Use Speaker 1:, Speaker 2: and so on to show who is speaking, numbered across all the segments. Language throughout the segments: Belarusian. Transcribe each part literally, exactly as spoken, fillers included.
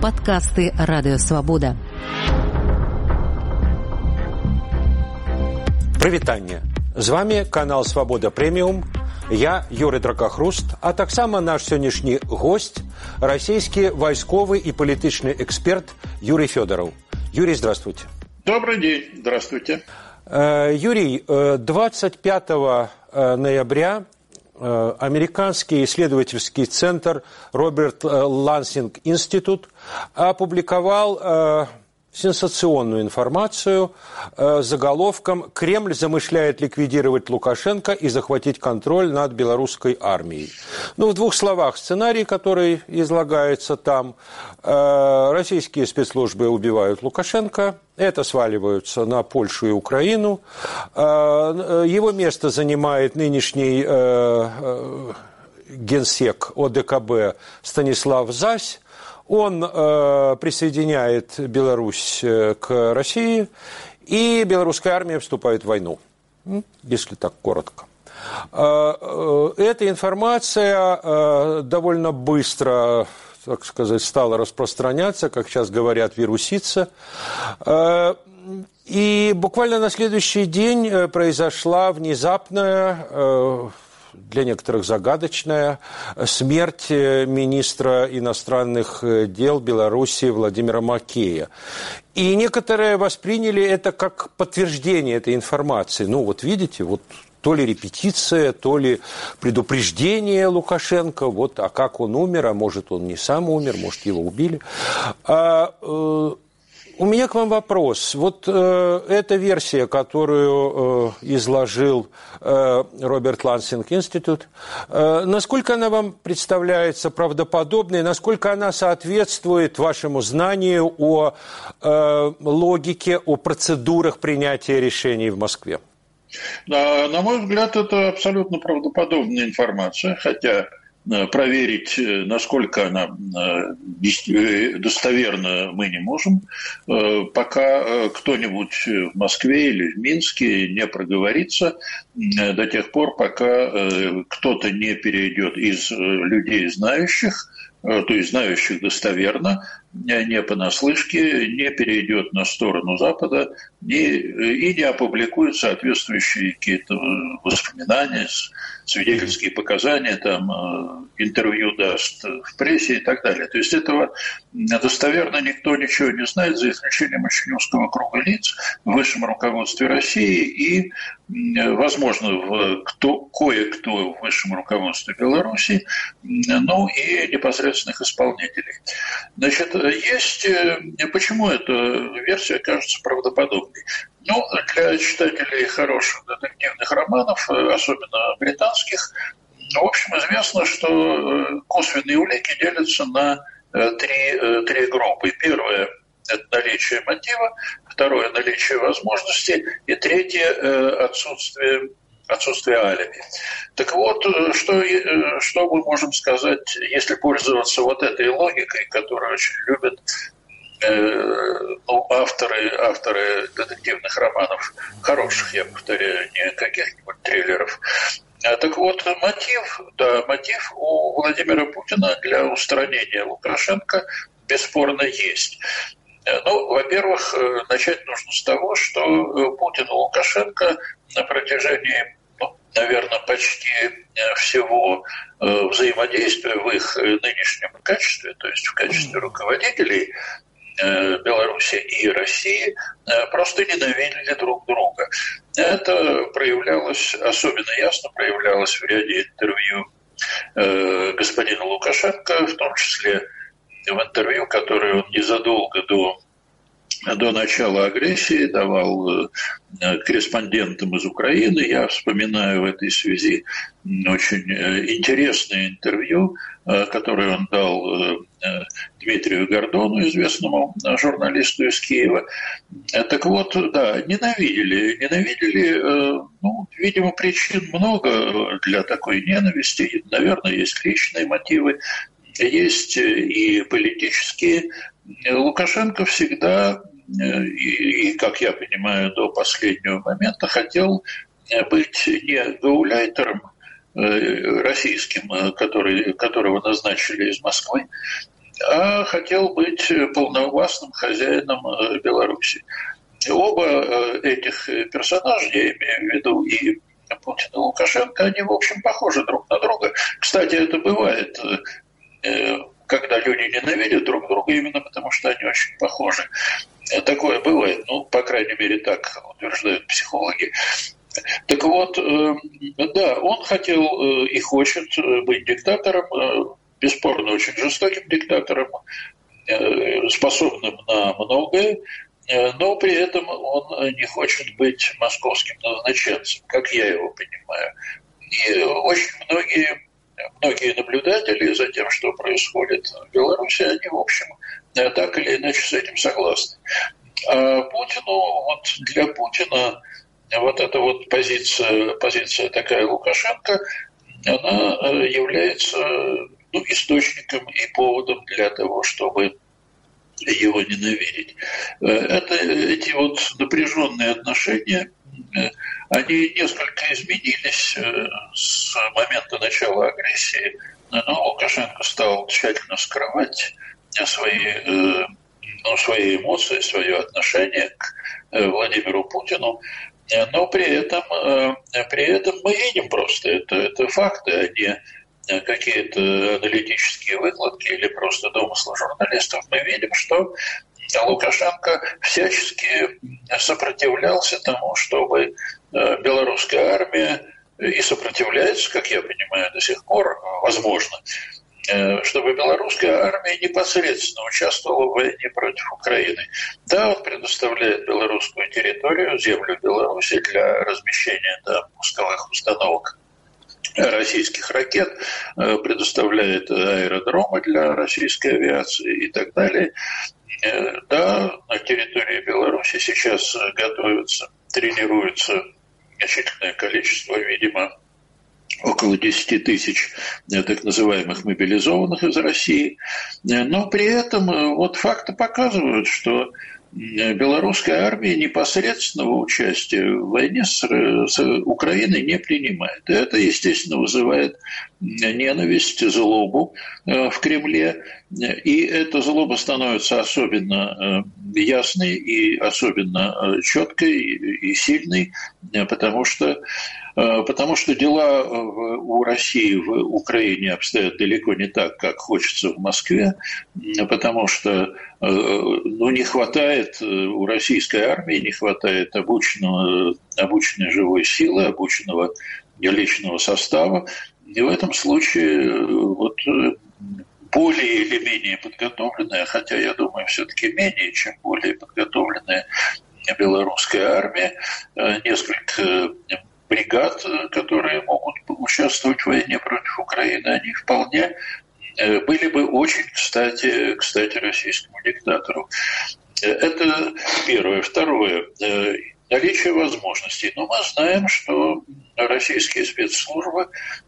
Speaker 1: Падкасты Радыёвабода.
Speaker 2: Прывітанне. З вами канал Свабода Прэміум. Я Юрий Дракахруст, а таксама наш сённяшні гость, расійскі вайсковы и палітычны эксперт Юрий Федоров. Юрий, здравствуйте.
Speaker 3: Добрый день, здравствуйте.
Speaker 2: Юрий, двадцать пятого ноября американский исследовательский центр Роберт Лансинг Институт опубликовал сенсационную информацию с заголовком «Кремль замышляет ликвидировать Лукашенко и захватить контроль над белорусской армией». Ну, в двух словах, сценарий, который излагается там: российские спецслужбы убивают Лукашенко, это сваливаются на Польшу и Украину, его место занимает нынешний генсек О Дэ Ка Бэ Станислав Зась. Он э, присоединяет Беларусь к России, и белорусская армия вступает в войну, если так коротко. Э, э, эта информация э, довольно быстро, так сказать, стала распространяться, как сейчас говорят, вируситься. Э, и буквально на следующий день произошла внезапная, э, для некоторых загадочная смерть министра иностранных дел Беларуси Владимира Макея. И некоторые восприняли это как подтверждение этой информации. Ну вот видите, вот то ли репетиция, то ли предупреждение Лукашенко, вот, а как он умер, а может он не сам умер, может его убили. А, э, У меня к вам вопрос. Вот э, эта версия, которую э, изложил э, Роберт Лансинг Институт, э, насколько она вам представляется правдоподобной, насколько она соответствует вашему знанию о э, логике, о процедурах принятия решений в Москве?
Speaker 3: На, на мой взгляд, это абсолютно правдоподобная информация, хотя проверить, насколько она достоверна, мы не можем, пока кто-нибудь в Москве или в Минске не проговорится, до тех пор, пока кто-то не перейдет из людей знающих, то есть знающих достоверно, не понаслышке, не перейдет на сторону Запада не, и не опубликует соответствующие какие-то воспоминания, свидетельские показания, там, интервью даст в прессе и так далее. То есть этого достоверно никто ничего не знает, за исключением очень узкого круга лиц в высшем руководстве России и, возможно, в кто, кое-кто в высшем руководстве Беларуси, ну и непосредственных исполнителей. Значит, есть... Почему эта версия кажется правдоподобной? Ну, для читателей хороших детективных романов, особенно британских, в общем, известно, что косвенные улики делятся на три, три группы. Первое – это наличие мотива, второе – наличие возможности, и третье – отсутствие, отсутствие алиби. Так вот, что, что мы можем сказать, если пользоваться вот этой логикой, которую очень любят ну, авторы, авторы детективных романов, хороших, я повторяю, не каких-нибудь триллеров. Так вот, мотив, да, мотив у Владимира Путина для устранения Лукашенко бесспорно есть. Ну, во-первых, начать нужно с того, что Путин и Лукашенко на протяжении, ну, наверное, почти всего взаимодействия в их нынешнем качестве, то есть в качестве руководителей Беларуси и России, просто ненавидели друг друга. Это проявлялось, особенно ясно проявлялось в ряде интервью господина Лукашенко, в том числе в интервью, которое он незадолго до, до начала агрессии давал корреспондентам из Украины. Я вспоминаю в этой связи очень интересное интервью, которое он дал Дмитрию Гордону, известному журналисту из Киева. Так вот, да, ненавидели. Ненавидели, ну, видимо, причин много для такой ненависти. Наверное, есть личные мотивы, есть и политические. Лукашенко всегда, и, и, как я понимаю, до последнего момента хотел быть не гауляйтером российским, который, которого назначили из Москвы, а хотел быть полновластным хозяином Беларуси. Оба этих персонажа, я имею в виду и Путин и Лукашенко, они, в общем, похожи друг на друга. Кстати, это бывает, когда люди ненавидят друг друга, именно потому что они очень похожи. Такое бывает, ну, по крайней мере, так утверждают психологи. Так вот, да, он хотел и хочет быть диктатором, бесспорно очень жестоким диктатором, способным на многое, но при этом он не хочет быть московским назначенцем, как я его понимаю. И очень многие, многие наблюдатели за тем, что происходит в Беларуси, они, в общем, так или иначе с этим согласны. А Путину, вот для Путина вот эта вот позиция, позиция такая Лукашенко, она является, ну, источником и поводом для того, чтобы его ненавидеть. Это, эти вот напряженные отношения, они несколько изменились с момента начала агрессии, но Лукашенко стал тщательно скрывать свои, ну, свои эмоции, свое отношение к Владимиру Путину. Но при этом, при этом мы видим просто, это, это факты, а не какие-то аналитические выкладки или просто домыслы журналистов. Мы видим, что Лукашенко всячески сопротивлялся тому, чтобы белорусская армия, и сопротивляется, как я понимаю, до сих пор, возможно, чтобы белорусская армия непосредственно участвовала в войне против Украины. Да, он предоставляет белорусскую территорию, землю Беларуси для размещения там пусковых установок российских ракет, предоставляет аэродромы для российской авиации и так далее. Да, на территории Беларуси сейчас готовятся, тренируются значительное количество, видимо, около десять тысяч так называемых мобилизованных из России. Но при этом вот факты показывают, что белорусская армия непосредственного участия в войне с, с Украиной не принимает. И это, естественно, вызывает ненависть, злобу в Кремле. И эта злоба становится особенно ясной и особенно четкой и сильной, потому что, потому что дела у России в Украине обстоят далеко не так, как хочется в Москве, потому что, ну, не хватает у российской армии, не хватает обученного, обученной живой силы, обученного личного состава. И в этом случае вот более или менее подготовленная, хотя я думаю, все-таки менее, чем более подготовленная белорусская армия, несколько бригад, которые могут участвовать в войне против Украины, они вполне были бы очень кстати, кстати российскому диктатору. Это первое. Второе. Наличие возможностей. Но мы знаем, что российские спецслужбы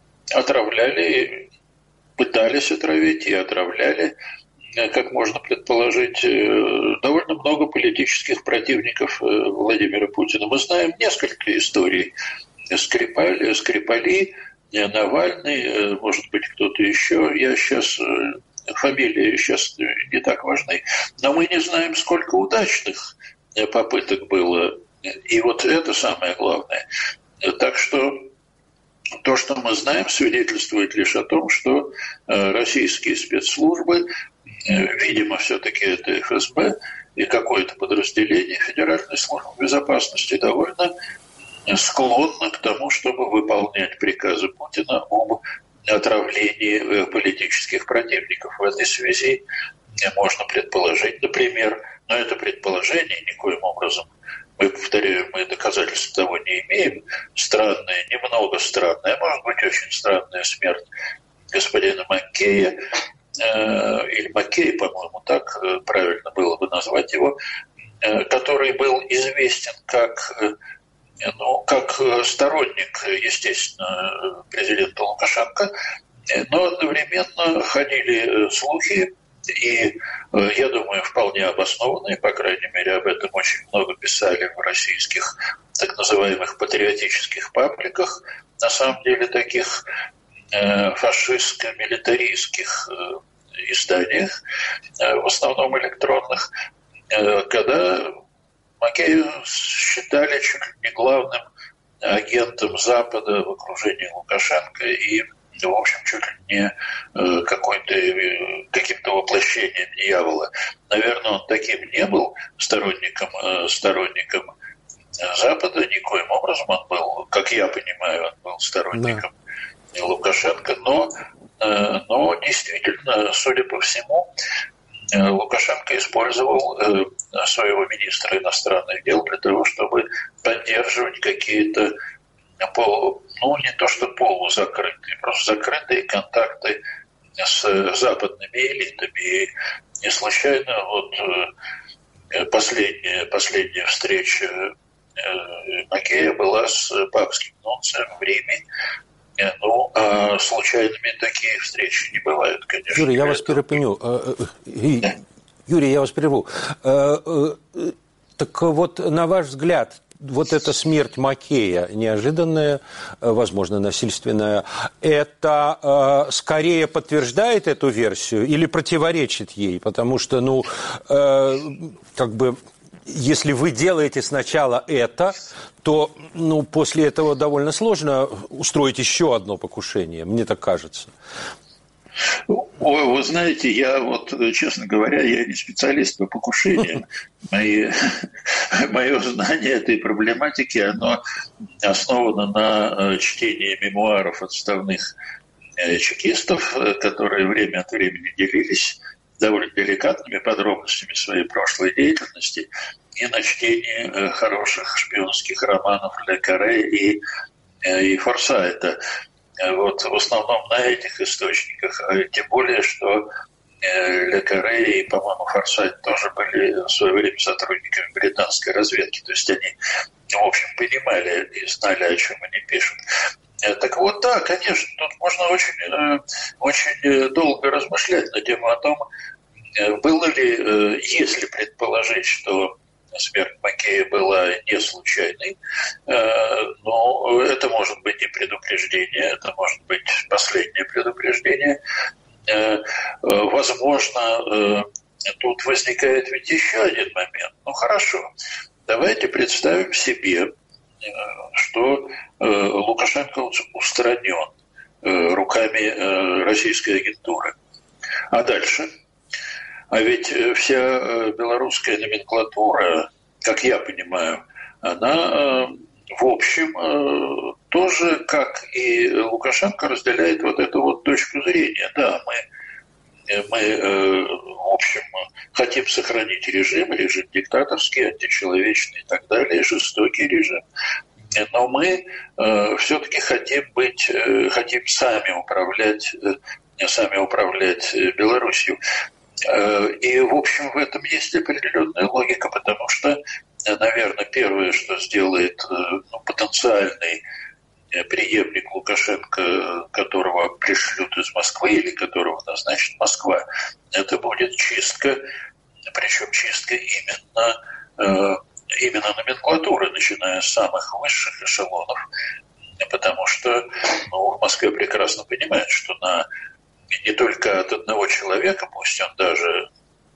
Speaker 3: отравляли, пытались отравить и отравляли, как можно предположить, довольно много политических противников Владимира Путина. Мы знаем несколько историй. Скрипали, Скрипали, Навальный, может быть, кто-то еще. Я сейчас, фамилии сейчас не так важны. Но мы не знаем, сколько удачных попыток было. И вот это самое главное. Так что то, что мы знаем, свидетельствует лишь о том, что российские спецслужбы, видимо, все-таки это эф эс бэ и какое-то подразделение Федеральной службы безопасности довольно склонно к тому, чтобы выполнять приказы Путина об отравлении политических противников. В этой связи можно предположить, например, но это предположение никоим образом, мы, повторяю, мы доказательств того не имеем, странная, немного странная, может быть, очень странная смерть господина Маккея, э, или Маккея, по-моему, так правильно было бы назвать его, э, который был известен как, э, ну, как сторонник, естественно, президента Лукашенко, но одновременно ходили слухи, и, я думаю, вполне обоснованные, по крайней мере, об этом очень много писали в российских так называемых патриотических пабликах, на самом деле таких фашистско-милитаристских изданиях, в основном электронных, когда Макея считали чуть ли не главным агентом Запада в окружении Лукашенко и, в общем, чуть ли не какой-то, каким-то воплощением дьявола. Наверное, он таким не был сторонником, сторонником Запада, никоим образом он был, как я понимаю, он был сторонником да. Лукашенко, но, но действительно, судя по всему, Лукашенко использовал своего министра иностранных дел для того, чтобы поддерживать какие-то, ну, не то что полузакрытые, просто закрытые контакты с западными элитами. И не случайно вот последняя, последняя встреча Макея была с папским нунцием в Риме. Ну, а случайными такие встречи не бывают, конечно.
Speaker 2: Юрий, я вас перепоню. Юрий, я вас прерву. Так вот, на ваш взгляд, вот эта смерть Макея, неожиданная, возможно, насильственная, это скорее подтверждает эту версию или противоречит ей? Потому что, ну, как бы... Если вы делаете сначала это, то ну, после этого довольно сложно устроить еще одно покушение, мне так кажется.
Speaker 3: Ой, вы знаете, я вот, честно говоря, я не специалист по покушениям. Мои, мое знание этой проблематики, оно основано на чтении мемуаров отставных чекистов, которые время от времени делились довольно деликатными подробностями своей прошлой деятельности и на чтении хороших шпионских романов Ле Карре и, и Форсайта. Вот в основном на этих источниках, тем более, что Ле Карре и, по-моему, Форсайт тоже были в свое время сотрудниками британской разведки, то есть они, в общем, понимали и знали, о чем они пишут. Так вот, да, конечно, тут можно очень, очень долго размышлять на тему о том, было ли, если предположить, что смерть Макея была не случайной, но это может быть и предупреждение, это может быть последнее предупреждение. Возможно, тут возникает ведь еще один момент. Ну хорошо, давайте представим себе, что Лукашенко устранен руками российской агентуры. А дальше? А ведь вся белорусская номенклатура, как я понимаю, она, в общем, тоже, как и Лукашенко, разделяет вот эту вот точку зрения. Да, мы, мы в общем, хотим сохранить режим, режим диктаторский, античеловечный и так далее, жестокий режим. Но мы э, все-таки хотим быть, э, хотим сами управлять, э, сами управлять Белоруссией. Э, и, в общем, в этом есть определенная логика, потому что, наверное, первое, что сделает э, ну, потенциальный преемник Лукашенко, которого пришлют из Москвы или которого назначит Москва, это будет чистка, причем чистка именно э, именно номенклатуры, начиная с самых высших эшелонов, потому что ну, в Москве прекрасно понимают, что на не только от одного человека, пусть он даже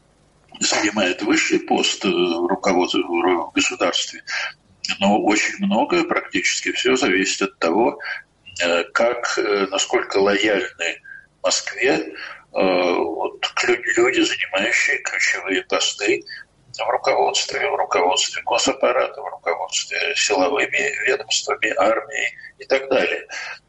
Speaker 3: занимает высший пост в руководстве в государстве, но очень многое, практически все зависит от того, как, насколько лояльны Москве вот, люди, занимающие ключевые посты в руководстве, в руководстве госаппарата, в руководстве силовыми ведомствами, армией и так далее.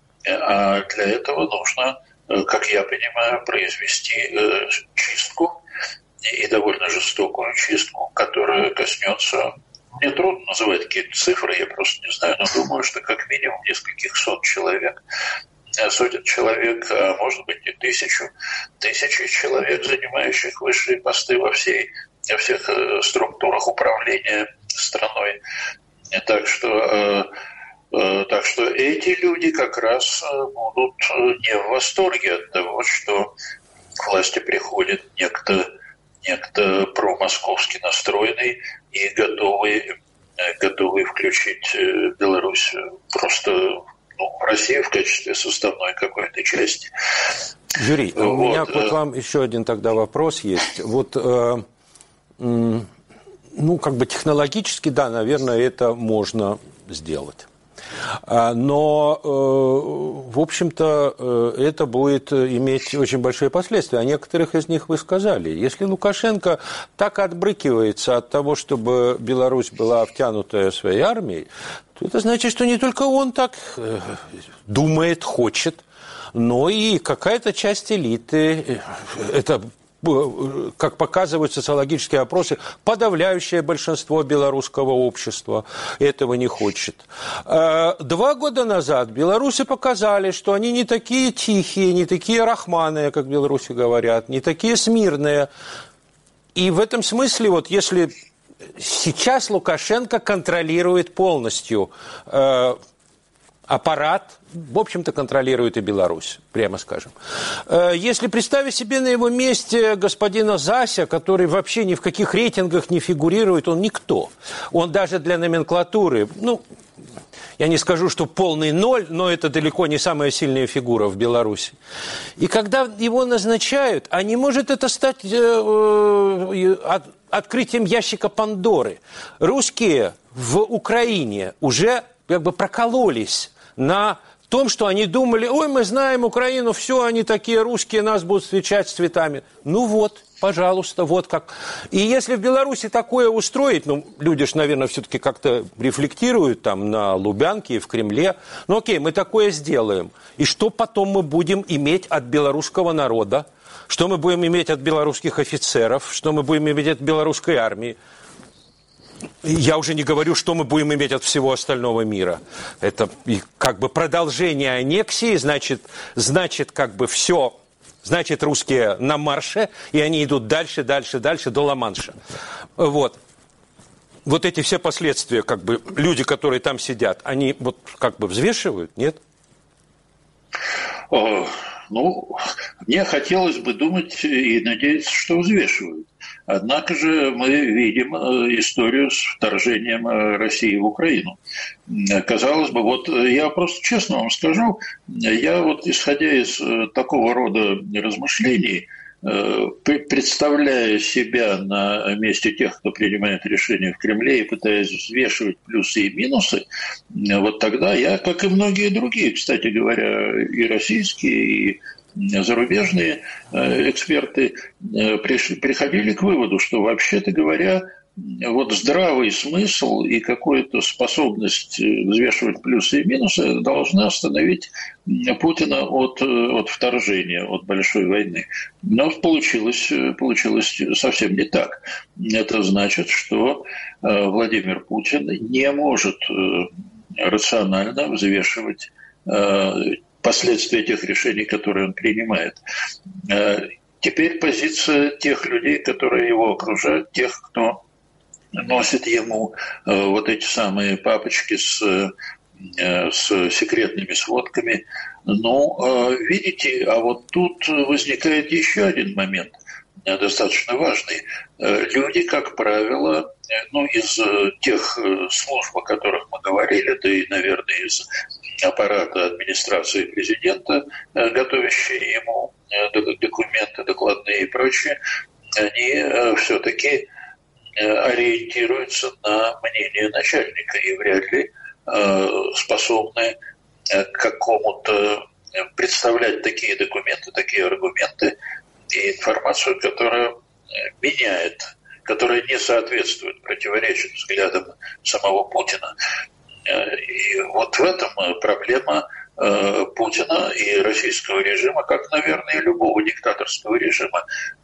Speaker 3: А для этого нужно, как я понимаю, произвести чистку, и довольно жестокую чистку, которая коснется, мне трудно называть какие-то цифры, я просто не знаю, но думаю, что как минимум нескольких сот человек, сотен человек, а может быть и тысячу, тысячи человек, занимающих высшие посты во всей во всех структурах управления страной. Так что, так что эти люди как раз будут не в восторге от того, что к власти приходит некто, некто промосковски настроенный и готовый, готовый включить Беларусь просто ну, в России в качестве составной какой-то части.
Speaker 2: Юрий, вот. У меня к
Speaker 3: э...
Speaker 2: вам еще один тогда вопрос есть. Вот, э, э, ну, как бы технологически, да, наверное, это можно сделать. Но, в общем-то, это будет иметь очень большие последствия. О некоторых из них вы сказали. Если Лукашенко так отбрыкивается от того, чтобы Беларусь была втянутая своей армией, то это значит, что не только он так думает, хочет, но и какая-то часть элиты, это, как показывают социологические опросы, подавляющее большинство белорусского общества этого не хочет. Два года назад белорусы показали, что они не такие тихие, не такие рахманые, как белорусы говорят, не такие смирные. И в этом смысле, вот если сейчас Лукашенко контролирует полностью аппарат, в общем-то, контролирует и Беларусь, прямо скажем. Если представить себе на его месте господина Зася, который вообще ни в каких рейтингах не фигурирует, он никто. Он даже для номенклатуры, ну, я не скажу, что полный ноль, но это далеко не самая сильная фигура в Беларуси. И когда его назначают, а не может это стать э, э, от, открытием ящика Пандоры. Русские в Украине уже как бы прокололись на том, что они думали, ой, мы знаем Украину, все, они такие русские, нас будут встречать с цветами. Ну вот, пожалуйста, вот как. И если в Беларуси такое устроить, ну, люди ж, наверное, все-таки как-то рефлектируют там на Лубянке и в Кремле, ну окей, мы такое сделаем. И что потом мы будем иметь от белорусского народа? Что мы будем иметь от белорусских офицеров? Что мы будем иметь от белорусской армии? Я уже не говорю, что мы будем иметь от всего остального мира. Это как бы продолжение аннексии, значит, значит как бы все, значит русские на марше, и они идут дальше, дальше, дальше до Ла-Манша. Вот. Вот эти все последствия, как бы люди, которые там сидят, они вот как бы взвешивают, нет?
Speaker 3: О, ну, мне хотелось бы думать и надеяться, что взвешивают. Однако же мы видим историю с вторжением России в Украину. Казалось бы, вот я просто честно вам скажу, я вот исходя из такого рода размышлений, представляя себя на месте тех, кто принимает решения в Кремле и пытаясь взвешивать плюсы и минусы, вот тогда я, как и многие другие, кстати говоря, и российские, и зарубежные эксперты приходили к выводу, что, вообще-то говоря, вот здравый смысл и какую-то способность взвешивать плюсы и минусы должны остановить Путина от, от вторжения, от большой войны. Но получилось, получилось совсем не так. Это значит, что Владимир Путин не может рационально взвешивать последствия тех решений, которые он принимает. Теперь позиция тех людей, которые его окружают, тех, кто носит ему вот эти самые папочки с, с секретными сводками. Ну, видите, а вот тут возникает еще один момент, достаточно важный. Люди, как правило, ну, из тех служб, о которых мы говорили, да и, наверное, из аппарата администрации президента, готовящие ему документы, докладные и прочее, они все-таки ориентируются на мнение начальника и вряд ли способны к какому-то представлять такие документы, такие аргументы и информацию, которая меняет, которая не соответствует, противоречит взглядам самого Путина. И вот в этом проблема Путина и российского режима, как, наверное, и любого диктаторского режима.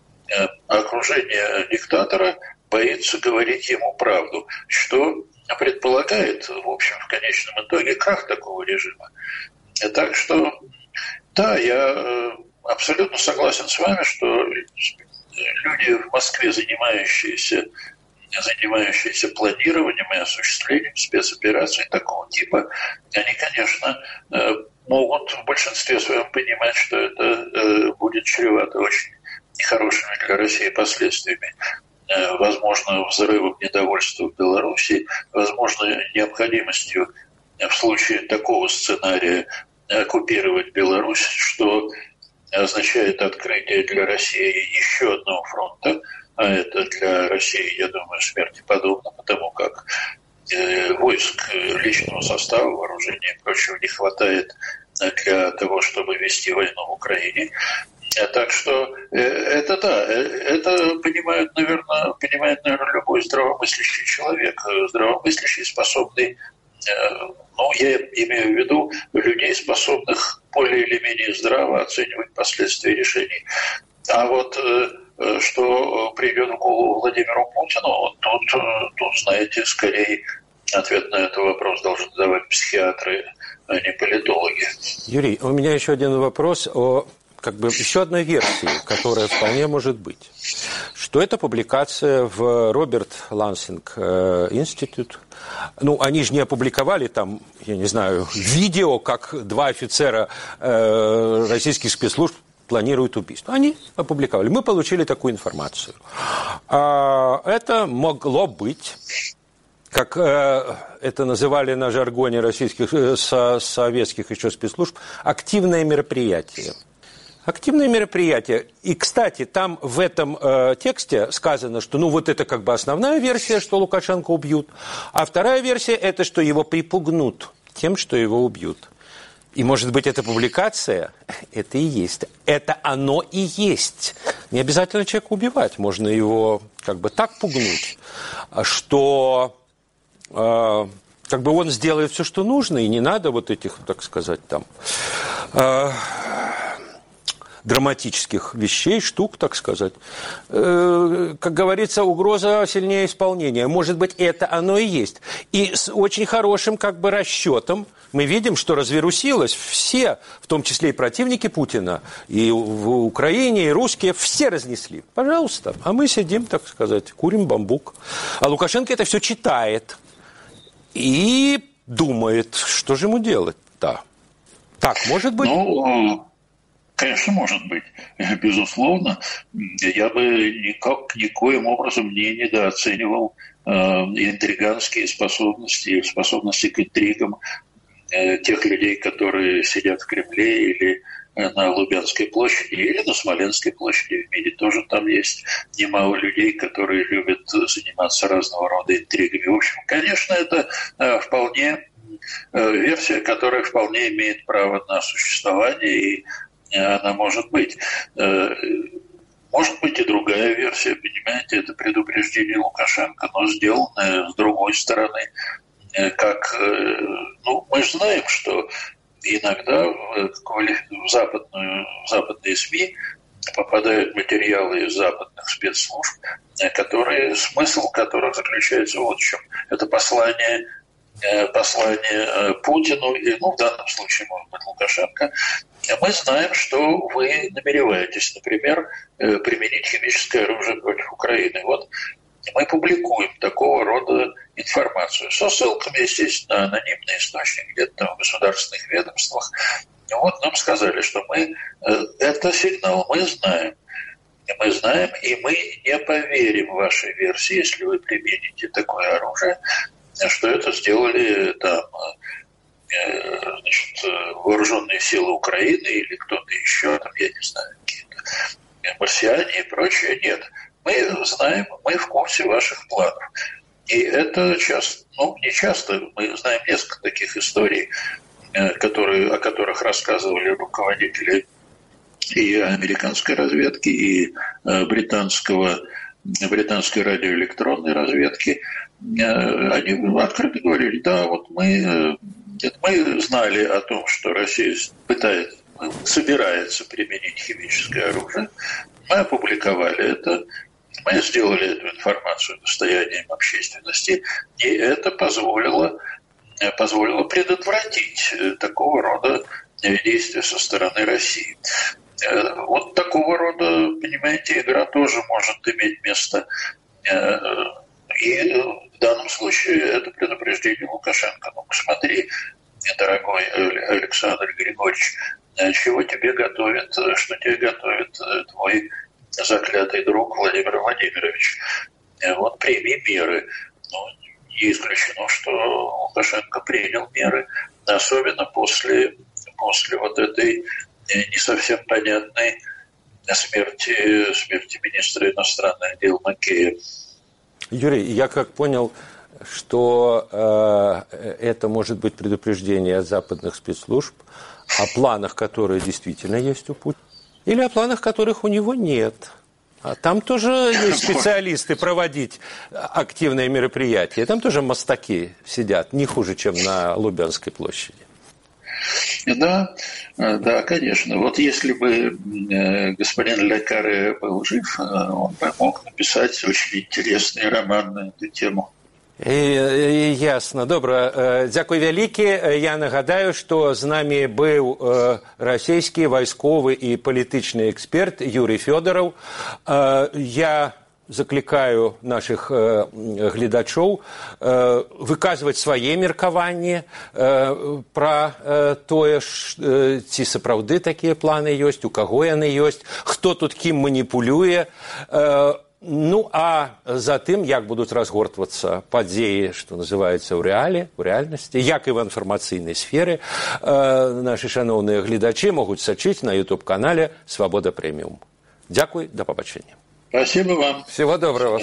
Speaker 3: Окружение диктатора боится говорить ему правду, что предполагает, в общем, в конечном итоге, крах такого режима. Так что, да, я абсолютно согласен с вами, что люди в Москве, занимающиеся занимающиеся планированием и осуществлением спецопераций такого типа, они, конечно, могут в большинстве своем понимать, что это будет чревато очень нехорошими для России последствиями. Возможно, взрывом недовольства в Беларуси, возможно, необходимостью в случае такого сценария оккупировать Беларусь, что означает открытие для России еще одного фронта, а это для России, я думаю, смерти подобно, потому как войск, личного состава, вооружения и прочего не хватает для того, чтобы вести войну в Украине. Так что это да, это понимает, наверное, понимает, наверное, любой здравомыслящий человек, здравомыслящий, способный, ну, я имею в виду людей, способных более или менее здраво оценивать последствия решений. А вот что придет в голову Владимиру Путину, тут, тут, знаете, скорее ответ на этот вопрос должны давать психиатры, а не политологи.
Speaker 2: Юрий, у меня еще один вопрос о как бы еще одной версии, которая вполне может быть, что это публикация в Роберт Лансинг Институт. Ну, они же не опубликовали там, я не знаю, видео, как два офицера э, российских спецслужб планируют убийство. Они опубликовали. Мы получили такую информацию. А это могло быть, как э, это называли на жаргоне российских, э, со, советских еще спецслужб, активное мероприятие. Активное мероприятие. И, кстати, там в этом э, тексте сказано, что ну вот это как бы основная версия, что Лукашенко убьют, а вторая версия – это что его припугнут тем, что его убьют. И, может быть, эта публикация – это и есть. Это оно и есть. Не обязательно человека убивать. Можно его как бы так пугнуть, что э, как бы он сделает все, что нужно, и не надо вот этих, так сказать, там… Э, драматических вещей, штук, так сказать. Э, как говорится, угроза сильнее исполнения. Может быть, это оно и есть. И с очень хорошим как бы расчетом мы видим, что разверусилось все, в том числе и противники Путина, и в Украине, и русские, все разнесли. Пожалуйста. А мы сидим, так сказать, курим бамбук. А Лукашенко это все читает и думает, что же ему делать-то. Так, может быть...
Speaker 3: Ну... Конечно, может быть, безусловно. Я бы никак, никоим образом не недооценивал э, интриганские способности, способности к интригам э, тех людей, которые сидят в Кремле или на Лубянской площади, или на Смоленской площади. В мире тоже там есть немало людей, которые любят заниматься разного рода интригами. В общем, конечно, это э, вполне э, версия, которая вполне имеет право на существование, и она может быть. Может быть и другая версия, понимаете, это предупреждение Лукашенко, но сделанное с другой стороны. Как, ну, мы же знаем, что иногда в, западную, в западные СМИ попадают материалы из западных спецслужб, которые, смысл которых заключается вот в чем. Это послание послание Путину, и, ну, в данном случае, может быть, Лукашенко. Мы знаем, что вы намереваетесь, например, применить химическое оружие против Украины. Вот мы публикуем такого рода информацию со ссылками, естественно, на анонимные источники, где-то там в государственных ведомствах. Вот нам сказали, что мы, это сигнал, мы знаем. Мы знаем, и мы не поверим вашей версии, если вы примените такое оружие, что это сделали там, значит, вооруженные силы Украины или кто-то еще, там, я не знаю, какие-то марсиане и прочее. Нет, мы знаем, мы в курсе ваших планов. И это часто, ну, не часто, мы знаем несколько таких историй, которые, о которых рассказывали руководители и американской разведки, и британского, британской радиоэлектронной разведки. Они открыто говорили, да, вот мы, мы знали о том, что Россия пытается, собирается применить химическое оружие. Мы опубликовали это, мы сделали эту информацию достоянием общественности, и это позволило, позволило предотвратить такого рода действия со стороны России. Вот такого рода, понимаете, игра тоже может иметь место. И в данном случае это предупреждение Лукашенко. Ну, посмотри, дорогой Александр Григорьевич, чего тебе готовит, что тебе готовит твой заклятый друг Владимир Владимирович. Вот прими меры. Ну, не исключено, что Лукашенко принял меры, особенно после, после вот этой не совсем понятной смерти, смерти министра иностранных дел Макея.
Speaker 2: Юрий, я как понял, что э, это может быть предупреждение от западных спецслужб о планах, которые действительно есть у Путина, или о планах, которых у него нет. А там тоже есть специалисты проводить активные мероприятия. Там тоже мастаки сидят, не хуже, чем на Лубянской площади.
Speaker 3: Да, да, конечно. Вот если бы господин Лекаре был жив, он бы мог написать очень интересный роман на эту тему.
Speaker 2: І, і, ясно. Добре. Дякую вялікі. Я нагадаю, што з намі быў расійскі вайсковы і палітычны эксперт Юрий Фёдоров. Я закликаю наших гледачоў выказваць свае меркаванні пра тое, ці сапраўды такія планы ёсць, у каго яны ёсць, хто тут кім маніпулюе. Ну, а затым, як будуць разгортвацца падзеі, што называецца ў рэале, у рэальнасці, як і в інфармацыйнай сферы, нашы шаноўныя гледачы могуць сачыць на ютуб-канале «Свабода Прэміум». Дзякуй, да пабачэння.
Speaker 3: Спасибо вам.
Speaker 2: Всего доброго.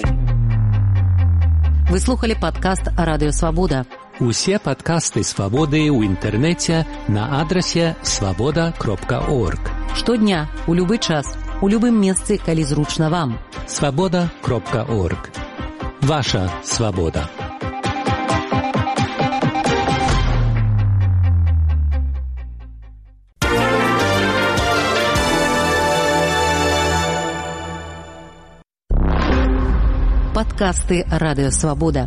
Speaker 1: Вы слухали падкаст «Радыё Свабода».
Speaker 4: Усе падкасты «Свабоды» ў інтэрнэце на адрасе свабода кропка орг.
Speaker 1: Штодня, у любы час, у любым месцы, калі зручна вам.
Speaker 4: свабода кропка орг. Ваша свабода.
Speaker 1: Падкасты «Радыё Свабода».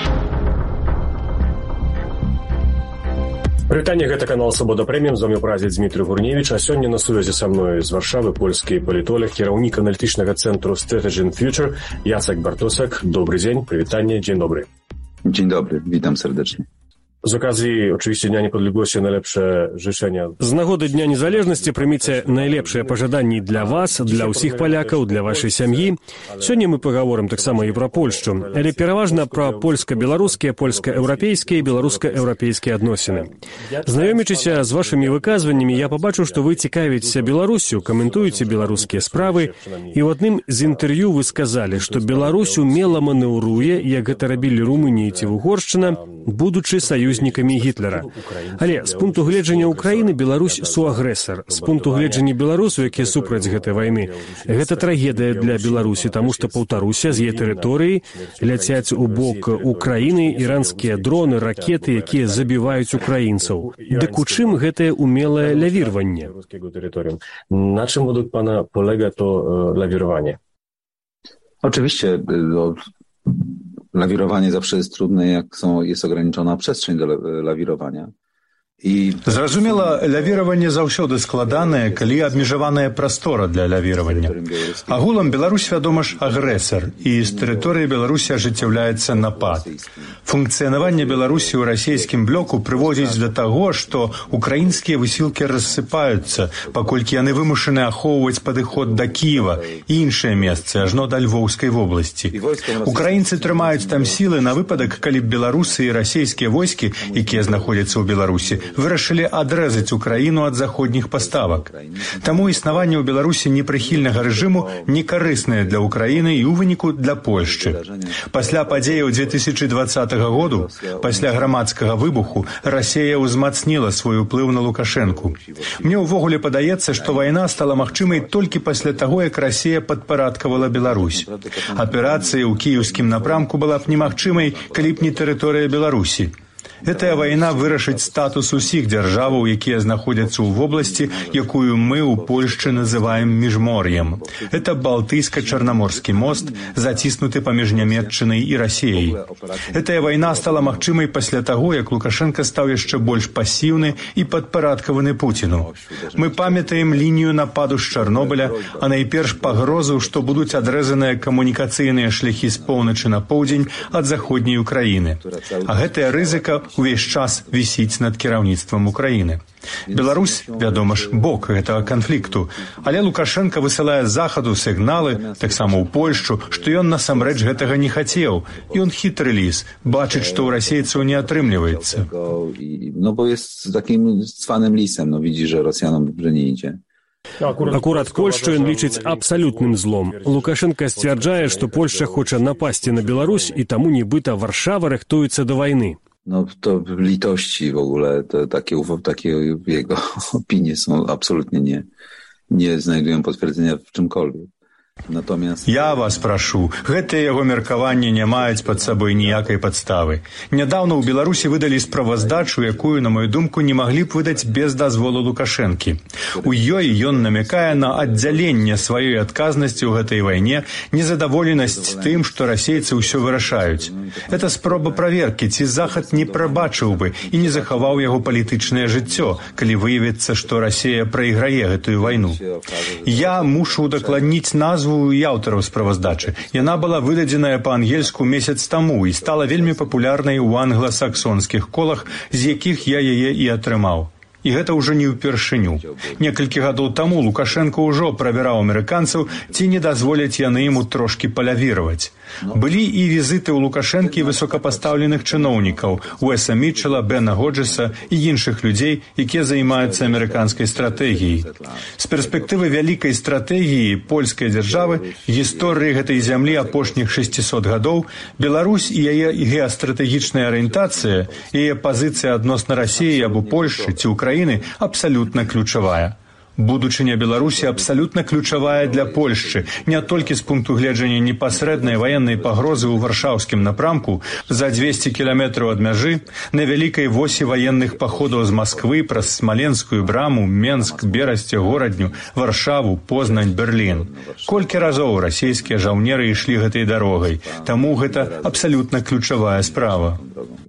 Speaker 5: Прывітанне, гэта канал «Свабода Прэміум», з вамі прадзед Дмітрый Гурневіч, а сёння на сувязі са мной з Варшавы польскі палітолог, кіраўнік аналітычнага цэнтру Strategy and Future Jacek Bartosek. Dobry dzień, przywitanie, dzień dobry.
Speaker 6: Dzień dobry, witam serdecznie.
Speaker 5: Z okazji oczywiście Dnia Niepodległości najlepsze życzenia.
Speaker 7: З нагоды Дня незалежнасці прыміце найлепшыя пажаданні для вас, для ўсіх палякаў, для вашай сям'і. Сёння мы пагаворым таксама і пра Польшчу, але пераважна пра польска-беларускія, польска-еўрапейскія і беларуска-еўрапейскія адносіны. Знаёмячыся з вашымі выказваннямі, я пабачыў, што вы цікавіцеся Беларусю, каментуеце беларускія справы, і ў адным з інтэрв'ю вы сказалі, што Беларусь умела манеўруе, як гэта рабілі Румынія ці Угоршчына, будучы саюзнікамі Гітлера. Але з пункту гледжання Украіны Беларусь суагрэсар. З пункту гледжання беларусаў, якія супраць гэтай вайны, гэта трагедыя для Беларусі, таму што, паўтаруся, з яе тэрыторыі ляцяць у бок Украіны іранскія дроны, ракеты, якія забіваюць украінцаў. Дык у чым гэтае умелае лавірванне?
Speaker 5: Na czym według pana polega to lawirowanie?
Speaker 6: Oczywiście no, lawirowanie zawsze jest trudne, jak są, jest ograniczona przestrzeń do lawirowania. І...
Speaker 8: Зразумела, лавіраванне заўсёды складанае, калі абмежаваная прастора для лавіравання. Агулам Беларусь, вядома ж, агрэсар, і з тэрыторыі Беларусі ажыццяўляецца напад. Функцыянаванне Беларусі ў расійскім блоку прыводзіць да таго, што украінскія высілкі рассыпаюцца, паколькі яны вымушаны ахоўваць падыход да Кіева і іншыя месцы, ажно да Львоўскай вобласці. Украінцы трымаюць там сілы на выпадак, калі б беларусы і расійскія войскі, якія знаходзяцца ў Беларусі, вырашылі адрэзаць Украіну ад заходніх паставак. Таму існаванне ў Беларусі непрыхільнага рэжыму некарыснае для Украіны і ў выніку для Польшчы. Пасля падзеяў две тысячы двадцатага году, пасля грамадскага выбуху, Расія ўзмацніла свой уплыў на Лукашэнку. Мне ўвогуле падаецца, што вайна стала магчымай толькі пасля таго, як Расія падпарадкавала Беларусь. Аперацыя ў кіеўскім напрамку была б немагчымай, калі б не тэрыторыя Беларусі. Гэтая вайна вырашыць статус усіх дзяржаваў, якія знаходзяцца ў вобласці, якую мы ў Польшчы называем міжмор'ем. Это Балтыйска-Чарнаморскі мост, заціснуты паміж Нямецчынай і Расіяй. Гэтая вайна стала магчымай пасля таго, як Лукашенка стаў яшчэ больш пасіўны і падпарадкаваны Пуціну. Мы памятаем лінію нападу з Чарнобыля, а найперш пагрозу, што будуць адрэзаныя камунікацыйныя шляхі з поўначы на поўдзень ад заходняй Украіны. А гэтая рызыка увесь час вісіць над кіраўніцтвам Украіны. Беларусь, вядома ж, бок гэтага канфлікту, але Лукашенко высылае з захаду сігналы, таксама ў Польшчу, што ён насамрэч гэтага не хацеў. Ён хітры ліс, бачыць, што ў расейцаў не атрымліваецца.
Speaker 6: No bo jest takim cwanym lisem, no widzi, że Rosjanom dobrze nie idzie.
Speaker 7: Акурат Польшчу ён лічыць абсалютным злом. Лукашенко сцвярджае, што Польшча хоча напасці на Беларусь і таму нібыта Варшава рыхтуецца да вайны.
Speaker 6: No to litości w ogóle, to takie, takie jego opinie są absolutnie nie, nie znajdują potwierdzenia w czymkolwiek. Natomiast...
Speaker 8: Я вас прашу, гэтыя яго меркаванні не маюць пад сабой ніякай падставы. Нядаўна ў Беларусі выдалі справаздачу, якую, на мою думку, не маглі б выдаць без дазволу Лукашэнкі. У ёй ён намякае на аддзяленне сваёй адказнасці ў гэтай вайне, незадаволенасць тым, што расейцы ўсё вырашаюць. Это спроба праверкі, ці Захад не прабачыў бы і не захаваў яго палітычнае жыццё, калі выявіцца, што Расія прайграе гэтую вайну. Я мушу удакладніць назву і аўтараў справаздачы. Яна была выдадзеная па-ангельску месяц таму і стала вельмі папулярнай у англасаксонскіх колах, з якіх я яе і атрымаў. І гэта ўжо не ўпершыню. Некалькі гадоў таму Лукашенко ўжо правяраў амерыканцаў, ці не дазволяць яны ему трошкі палявіраваць. Былі і візіты ў Лукашэнкі высокапастаўленых чыноўнікаў, Уэса Мітчела, Бена Годжеса і іншых людзей, якія займаюцца амерыканскай стратэгіяй. З перспектывы вялікай стратэгіі польскай дзяржавы, гісторыі гэтай зямлі апошніх шэсцісот гадоў, Беларусь і яе геастратэгічная арыентацыя, яе пазіцыя адносна Расіі або Польшчы ці Украіны абсалютна ключавая. Будучыня Беларусі абсалютна ключавая для Польшчы, не толькі з пункту гледжання непасрэднай ваеннай пагрозы ў варшаўскім напрамку за дзвесце кіламетраў ад мяжы, на вялікай восі ваенных паходаў з Масквы праз Смаленскую браму, Менск, Берасце, Горадню, Варшаву, Познань, Берлін. Колькі разоў расійскія жаўнеры ішлі гэтай дарогай, таму гэта абсалютна ключавая справа.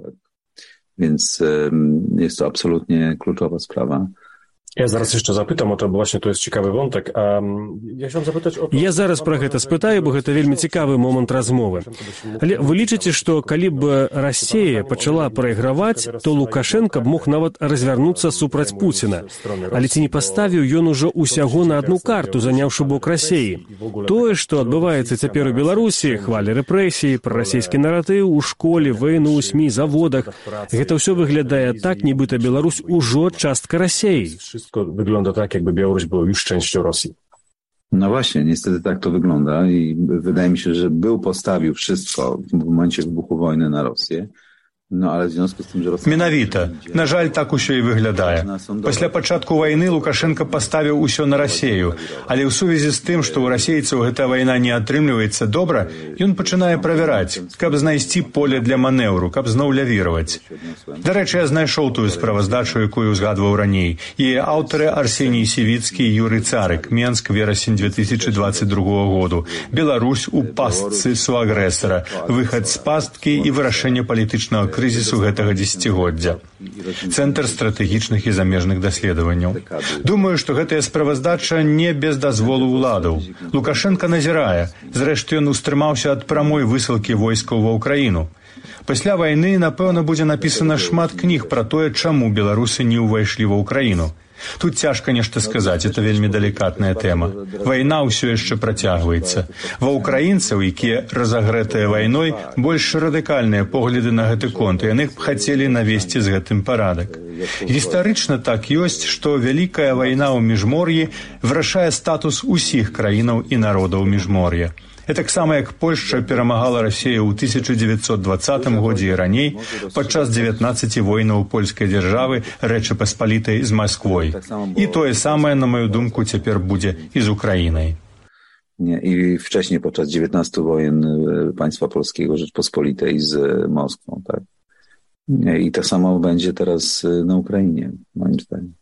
Speaker 6: Więc jest to absolutnie kluczowa sprawa.
Speaker 5: Ja zaraz jeszcze zapytam o to, bo właśnie to jest ciekawy wątek. A ja chciałem zapytać o to...
Speaker 7: Я зараз пра гэта спытаю, бо гэта вельмі цікавы момант размовы. Але вы лічыце, што калі б Расія пачала прайграваць, то Лукашенко б мог нават развярнуцца супраць Пуціна. Але ці не паставіў ён ужо ўсяго на адну карту, заняўшы бок Расіі? Тое, што адбываецца цяпер у Беларусі, хваля рэпрэсіі, прарасійскі наратыў у школе, вайну, у СМІ, заводах, гэта ўсё выглядае так, нібыта Беларусь ужо частка Расіі.
Speaker 5: Wszystko wygląda tak, jakby Białoruś była już częścią Rosji.
Speaker 6: No właśnie, niestety tak to wygląda i wydaje mi się, że był postawił wszystko w momencie wybuchu wojny na Rosję. No, ale w związku z tym, że Rosja...
Speaker 8: Менавіта. На жаль, так усё і выглядае. Пасля пачатку вайны Лукашенко паставіў усё на Расію, але ў сувязі з тым, што ў расейцаў гэта вайна не атрымліваецца добра, ён пачынае правяраць, каб знайсці поле для манеўру, каб зноў лявіраваць. Дарэчы, я знайшоў тую справаздачу, якую узгадваў раней. Яе аўтары Арсеній Сівіцкі і Юрый Царык, Менск, верасень две тысячи двадцать другого году. Беларусь у пастцы суагрэсара, выхад з пасткі і вырашэнне палітычнага крызісу гэтага дзесяцігоддзя. Цэнтр стратэгічных і замежных даследаванняў. Думаю, што гэтая справаздача не без дазволу ўладаў. Лукашенко назірае. Зрэшты, ён устрымаўся ад прамой высылкі войскаў ва ўкраіну. Пасля вайны, напэўна, будзе напісана шмат кніг пра тое, чаму беларусы не ўвайшлі ва ўкраіну. Тут цяжка нешта сказаць, это вельмі далікатная тэма. Вайна ўсё яшчэ працягваецца. Ва ўкраінцаў, якія разагрэтыя вайной, больш радыкальныя погляды на гэты конт, і яны б хацелі навесці з гэтым парадак. Гістарычна так ёсць, што вялікая вайна ў міжмор'і вырашае статус усіх краінаў і народаў міжмор'я. І таксама, як Польшча перамагала Расію ў тысяча дзевяцьсот двадцатым годзе і раней падчас дзевятнаццаці войнаў польскай дзяржавы Рэчы Паспалітай з Масквой. І тое самае, на мою думку, цяпер будзе і з Украінай.
Speaker 6: Nie, i wcześniej podczas dziewiętnastu wojen państwa polskiego Rzeczpospolitej z Moskwą, tak. Nie, i to samo będzie teraz na Ukrainie, moim zdaniem.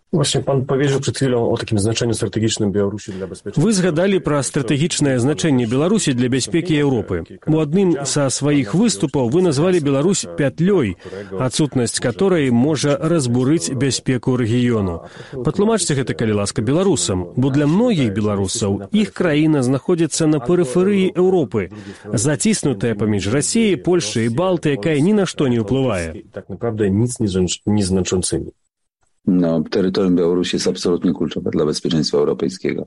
Speaker 5: Właśnie pan powiedział przed chwilą o takim znaczeniu strategicznym Białorusi dla bezpieczeństwa.
Speaker 7: Вы згадалі пра стратэгічнае значэнне Беларусі для бяспекі Еўропы. У адным са сваіх выступаў вы назвалі Беларусь пятлёй, адсутнасць которой можа разбурыць бяспеку рэгіёну. Патлумачце гэта, калі ласка, беларусам, бо для многіх беларусаў іх краіна знаходзіцца на перыферыі Еўропы, заціснутая паміж Расіяй, Польшай і Балты, якая ні на што не ўплывае.
Speaker 5: Так naprawdę nic nieznaczącymi.
Speaker 6: No, terytorium Białorusi jest absolutnie kluczowe dla bezpieczeństwa europejskiego.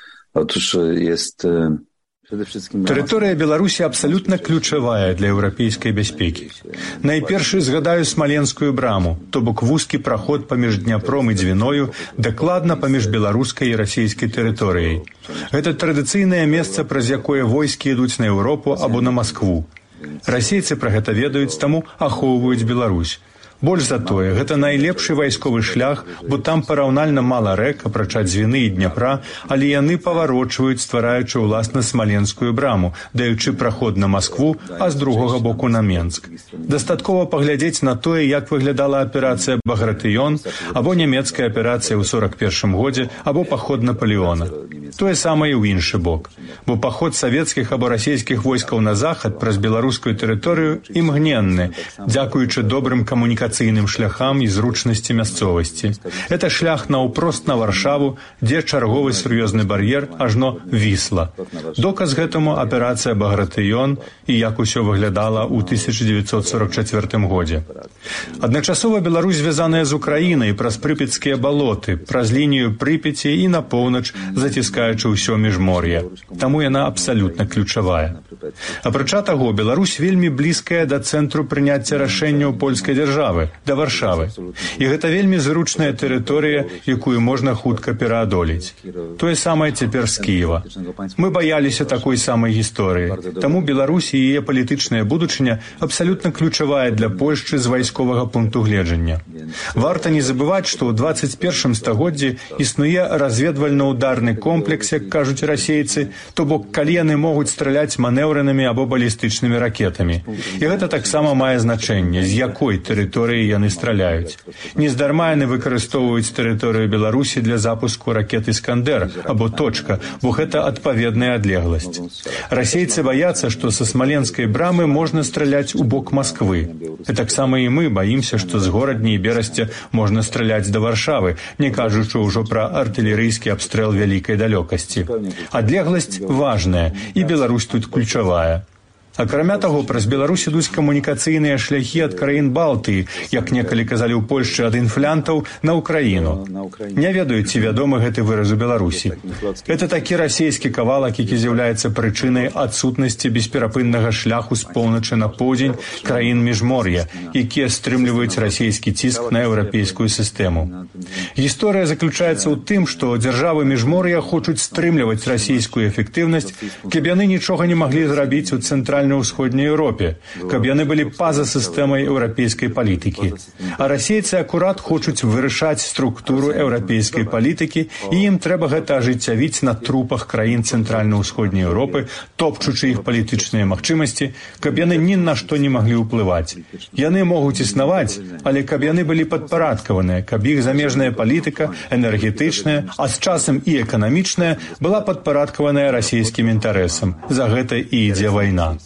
Speaker 6: Otóż jest e, przede wszystkim...
Speaker 8: Тэрыторыя Беларусі абсалютна ключавая для еўрапейскай бяспекі. Найперш згадаю Смаленскую браму, то бок вузкі праход паміж Дняпром і Дзвіною, дакладна паміж беларускай і расійскай тэрыторыяй. Гэта традыцыйнае месца, праз якое войскі ідуць на Еўропу або на Маскву. Расейцы пра гэта ведаюць, таму ахоўваюць Беларусь. Больш за тое, гэта найлепшы вайсковы шлях, бо там параўнальна мала рэк, апрача Дзвіны і Дняпра, але яны паварочваюць, ствараючы ўласна Смаленскую браму, даючы праход на Маскву, а з другога боку на Менск. Дастаткова паглядзець на тое, як выглядала аперацыя Багратыён, або нямецкая аперацыя ў сорак першым годзе, або паход Наполеона. Тое самае ў іншы бок. Бо паход савецкіх або расійскіх войскаў на захад праз беларускую тэрыторыю імгненны, дзякуючы добрым камунікацыйным шляхам і зручнасці мясцовасці. Это шлях наўпрост на Варшаву, дзе чарговы сур'ёзны бар'ер ажно Вісла. Доказ гэтаму аперацыя Багратыён і як усё выглядала ў тысяча дзевяцьсот сорак чацвёртым годзе. Адначасова Беларусь звязаная з Украінай праз прыпецкія балоты, праз лінію Прыпяці і на поўнач заціскаючы ўсё міжмор'е. Таму яна абсалютна ключавая. Апрача таго, Беларусь вельмі блізкая да цэнтру прыняцця рашэнняў польскай дзяржавы, да Варшавы. І гэта вельмі зручная тэрыторыя, якую можна хутка пераадолець. Тое самае цяпер з Кіева. Мы баяліся такой самай гісторыі. Таму Беларусь і яе палітычная будучыня абсалютна ключавая для Польшчы з вайсковага пункту гледжання. Варта не забываць, што ў дваццаць першым стагоддзі існуе разведвальна-ударны комплекс, як кажуць расейцы, то бок калі яны могуць страляць манеўранымі або балістычнымі ракетамі. І гэта таксама мае значэнне, з якой тэрыторыі яны страляюць. Нездарма яны выкарыстоўваюць тэрыторыю Беларусі для запуску ракет «Іскандер» або «Точка», бо гэта адпаведная адлегласць. Расейцы баяцца, што са Смаленскай брамы можна страляць у бок Масквы. І таксама і мы баімся, што з горадні і берасця можна страляць да Варшавы, не кажучы ўжо пра артылерыйскі абстрэл вялікай далёкасці. Адлегласць важная, і Беларусь тут ключавая. Акрамя таго, праз Беларусь ідуць камунікацыйныя шляхі ад краін Балтыі, як некалі казалі ў Польшчы ад інфлянтаў, на Украіну. Не ведаю, ці вядомы гэты выраз у Беларусі. Гэта такі расійскі кавалак, які з'яўляецца прычынай адсутнасці бесперапыннага шляху з поўначы на поўдзень краін міжмор'я, якія стрымліваюць расійскі ціск на еўрапейскую сістэму. Гісторыя заключаецца ў тым, што дзяржавы міжмор'я хочуць стрымліваць расійскую эфектыўнасць, каб яны нічога не маглі зрабіць у цэнтральным ўсходняй Еўропе, каб яны былі па-за сістэмай еўрапейскай палітыкі. А расейцы акурат хочуць вырашаць структуру еўрапейскай палітыкі, і ім трэба гэта ажыццявіць на трупах краін цэнтральна-ўсходняй Еўропы, топчучы іх палітычныя магчымасці, каб яны ні на што не маглі ўплываць. Яны могуць існаваць, але каб яны былі падпарадкаваныя, каб іх замежная палітыка, энергетычная, а з часам і эканамічная, была падпарадкаваная расійскім інтарэсам. За гэта і ідзе вайна.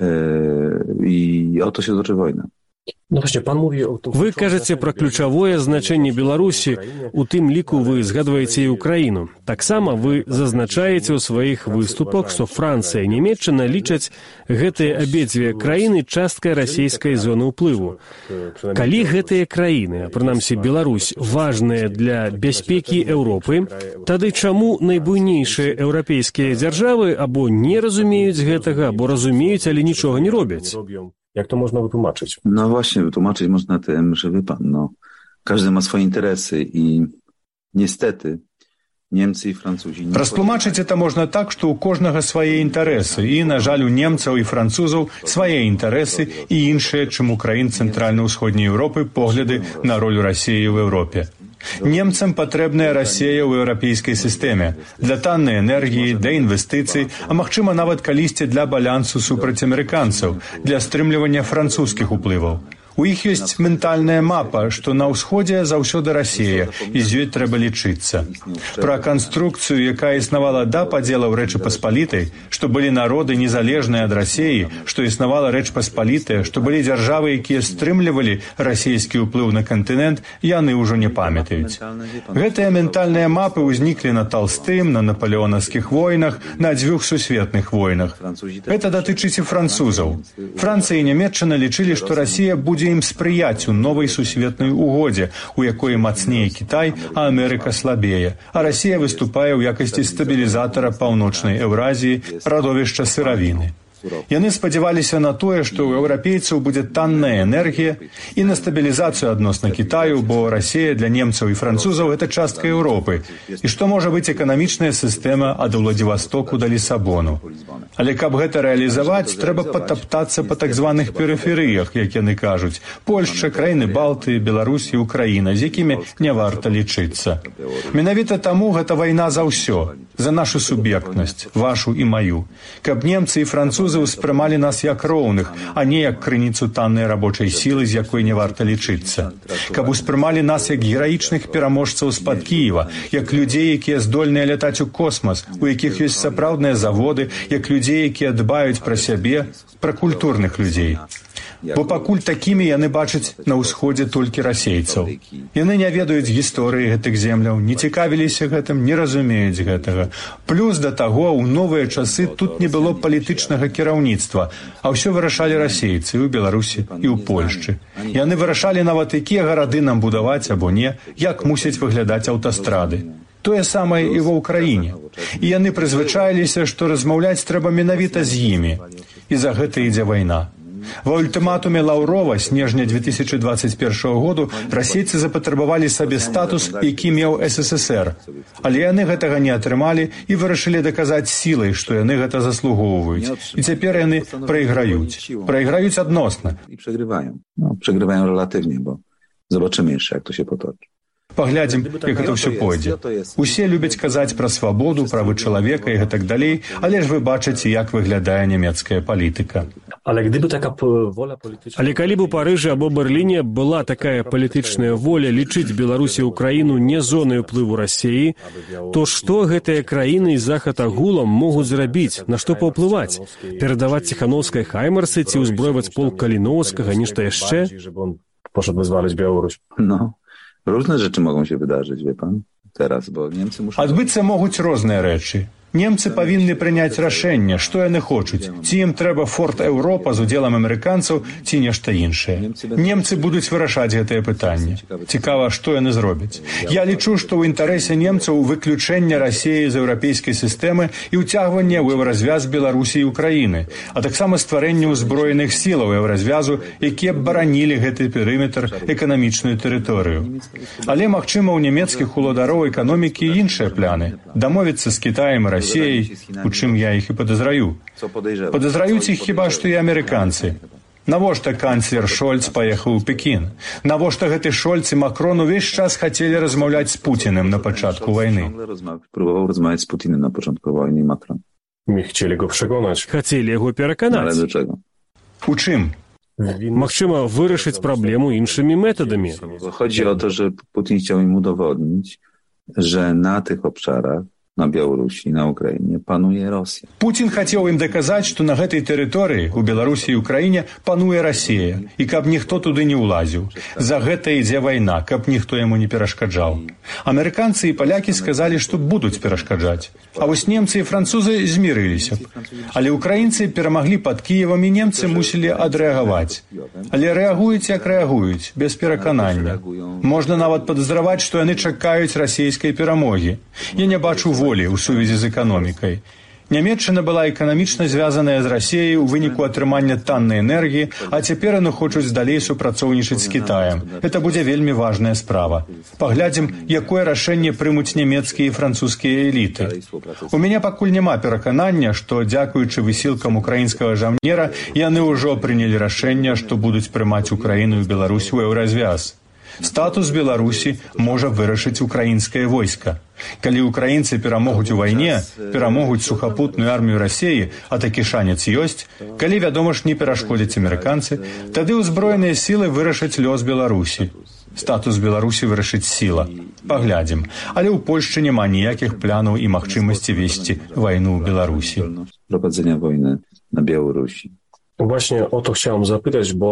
Speaker 6: I o to się toczy wojna.
Speaker 7: Вы кажаце пра ключавое значэнне Беларусі, у тым ліку вы згадваеце і Украіну. Таксама вы зазначаеце ў сваіх выступах, што Францыя і Нямецчына лічаць гэтыя абедзве краіны часткай расійскай зоны ўплыву. Калі гэтыя краіны, а прынамсі Беларусь, важныя для бяспекі Еўропы, тады чаму найбуйнейшыя еўрапейскія дзяржавы або не разумеюць гэтага, або разумеюць, але нічога не робяць?
Speaker 5: Jak to można wytłumaczyć?
Speaker 6: No właśnie, wytłumaczyć można tym, że wie pan, no, każdy ma swoje interesy i niestety Немцы і французі...
Speaker 8: Растлумачыць это можна так, што ў кожнага свае інтарэсы, і, на жаль, у немцаў і французаў свае інтарэсы і іншыя, чым у краін цэнтральна-ўсходняй Еўропы, погляды на роль Расіі ў Еўропе. Немцам патрэбная Расія ў еўрапейскай сістэме для таннай энергіі, для інвестыцый, а магчыма нават калісьці для балансу супраць амерыканцаў, для стрымлівання французскіх уплываў. У іх ёсць ментальная мапа, што на ўсходзе заўсёды Расія, і з ёй трэба лічыцца. Пра канструкцыю, якая існавала да падзелаў Рэчы Паспалітай, што былі народы незалежныя ад Расіі, што існавала Рэч Паспалітая, што былі дзяржавы, якія стрымлівалі расійскі ўплыў на кантынент, яны ўжо не памятаюць. Гэтыя ментальныя мапы ўзніклі на Талстым, на напалеонаўскіх войнах, на дзвюх сусветных войнах. Гэта датычыць і французаў. Францыя і Нямецчына лічылі, што Расія будзе ім спрыяць у новай сусветнай угодзе, у якой мацнее Кітай, а Амерыка слабее, а Расія выступае ў якасці стабілізатара паўночнай Еўразіі, радовішча сыравіны. Яны спадзяваліся на тое, што ў еўрапейцаў будзе танная энергія і на стабілізацыю адносна Кітаю, бо Расія для немцаў і французаў гэта частка Еўропы, і што можа быць эканамічная сістэма ад Уладзівастоку да Лісабону. Але каб гэта рэалізаваць, трэба патаптацца па так званых перыферыях, як яны кажуць, Польшча, краіны Балты, Беларусь і Украіна, з якімі не варта лічыцца. Менавіта таму гэта вайна за ўсё, за нашу суб'ектнасць, вашу і маю. Каб немцы і французы успрымалі нас як роўных, а не як крыніцу таннай рабочай сілы, з якой не варта лічыцца. Каб успрымалі нас як гераічных пераможцаў з-пад Кіева, як людзей, якія здольныя лятаць у космас, у якіх ёсць сапраўдныя заводы, як людзей, якія дбаюць пра сябе, пра культурных людзей. Бо пакуль такімі яны бачаць на ўсходзе толькі расейцаў. Яны не ведаюць гісторыі гэтых земляў, не цікавіліся гэтым, не разумеюць гэтага. Плюс да таго, у новыя часы тут не было палітычнага кіраўніцтва, а ўсё вырашалі расейцы і ў Беларусі, і ў Польшчы. Яны вырашалі нават, якія гарады нам будаваць або не, як мусяць выглядаць аўтастрады. Тое самае і ва ўкраіне. І яны прызвычаіліся, што размаўляць трэба менавіта з імі. І за гэта ідзе вайна. Ва ультыматуме Лаўрова снежня две тысячы двадцать першага году расейцы запатрабавалі сабе статус, які меў эс эс эс эр. Але яны гэтага не атрымалі і вырашылі даказаць сілай, што яны гэта заслугоўваюць. І цяпер яны прайграюць. Прайграюць адносна.
Speaker 6: І прайгрываją. No, przegrywają relatywnie, bo zobaczymy jeszcze, jak to się potoczy.
Speaker 8: Паглядзім, як гэта ўсё пойдзе. Усе любяць казаць пра свабоду, правы чалавека і гэтак далей, але ж вы бачыце, як выглядае нямецкая палітыка.
Speaker 7: Але калі б у Парыжы або Берліне была такая палітычная воля лічыць Беларусі і Украіну не зонай уплыву Расіі, то што гэтыя краіны і захад агулам могуць зрабіць, на што паўплываць? Перадаваць ціханаўскай хаймарсы ці ўзброіваць полк Каліноўскага, нешта яшчэ?
Speaker 5: Poszedł wyzwalać Białoruś.
Speaker 6: No. Różne rzeczy mogą się wydarzyć, wie pan, teraz, bo Niemcy muszą...
Speaker 8: Адбыцца могуць розныя рэчы. Немцы павінны прыняць рашэнне, што яны хочуць. Ці ім трэба Форт Еўропа з удзелам амерыканцаў, ці нешта іншае. Немцы будуць вырашаць гэтае пытанне. Цікава, што яны зробяць. Я лічу, што ў інтарэсе немцаў выключэнне Расіі з еўрапейскай сістэмы і ўцягванне ў еўразвяз Беларусі і Украіны, а таксама стварэнне ўзброеных сілаў еўразвязу, якія б баранілі гэты перыметр, эканамічную тэрыторыю. Але, магчыма, у нямецкіх уладароў эканомікі іншыя пляны. Дамовіцца з Кітаем і Расіяй, у чым я іх і падазраю. Падазраюць іх хіба што і амерыканцы. Навошта канцлер Шольц паехаў у Пекін? Навошта гэты Шольц і Макрон увесь час хацелі размаўляць з Пуціным на пачатку вайны?
Speaker 6: Próbował rozmawiać z Putinem na początku wojny i Macron.
Speaker 5: Nie chcieli go przekonać.
Speaker 7: Хацелі яго пераканаць.
Speaker 6: Ale do czego?
Speaker 8: У чым?
Speaker 7: Магчыма, вырашыць праблему іншымі метадамі.
Speaker 6: Chodzi o to, że Putin chciał im udowodnić, że na tych obszarach, на Беларусі, на Украіне пануе Росія.
Speaker 8: Путін хацеў ім даказаць, што на гэтай тэрыторыі, у Беларусі і Украіне, пануе Расія, і каб ніхто туды не ўлазіў. За гэта ідзе вайна, каб ніхто яму не перашкаджаў. Амерыканцы і палякі сказалі, што будуць перашкаджаць. А вось немцы і французы змірыліся б. Але украінцы перамаглі пад Кіевам, і немцы мусілі адрэагаваць. Але рэагуюць, як рэагуюць, без пераканання. Можна нават падазраваць, што яны чакаюць расійскай перамогі. Я не бачу волі ў сувязі з эканомікай. Нямецчына была эканамічна звязаная з Расіяй у выніку атрымання таннай энергіі, а цяпер яны хочуць далей супрацоўнічаць з Кітаем. Гэта будзе вельмі важная справа. Паглядзім, якое рашэнне прымуць нямецкія і французскія эліты. У мяне пакуль няма пераканання, што, дзякуючы высілкам украінскага жаўнера, яны ўжо прынялі рашэнне, што будуць прымаць Украіну і Беларусь у еўразвяз. Статус Беларусі можа вырашыць украінскае войска. Калі украінцы перамогуць у вайне, перамогуць сухапутную армію Расіі, а такі шанец ёсць, калі, вядома ж, не перашкодзяць амерыканцы, тады ўзброеныя сілы вырашаць лёс Беларусі. Статус Беларусі вырашыць сіла. Паглядзім. Але ў Польшчы няма ніякіх планаў і магчымасці весці вайну ў Беларусі.
Speaker 6: Prowadzenia wojny na Białorusi.
Speaker 5: Właśnie o to chciałem zapytać, bo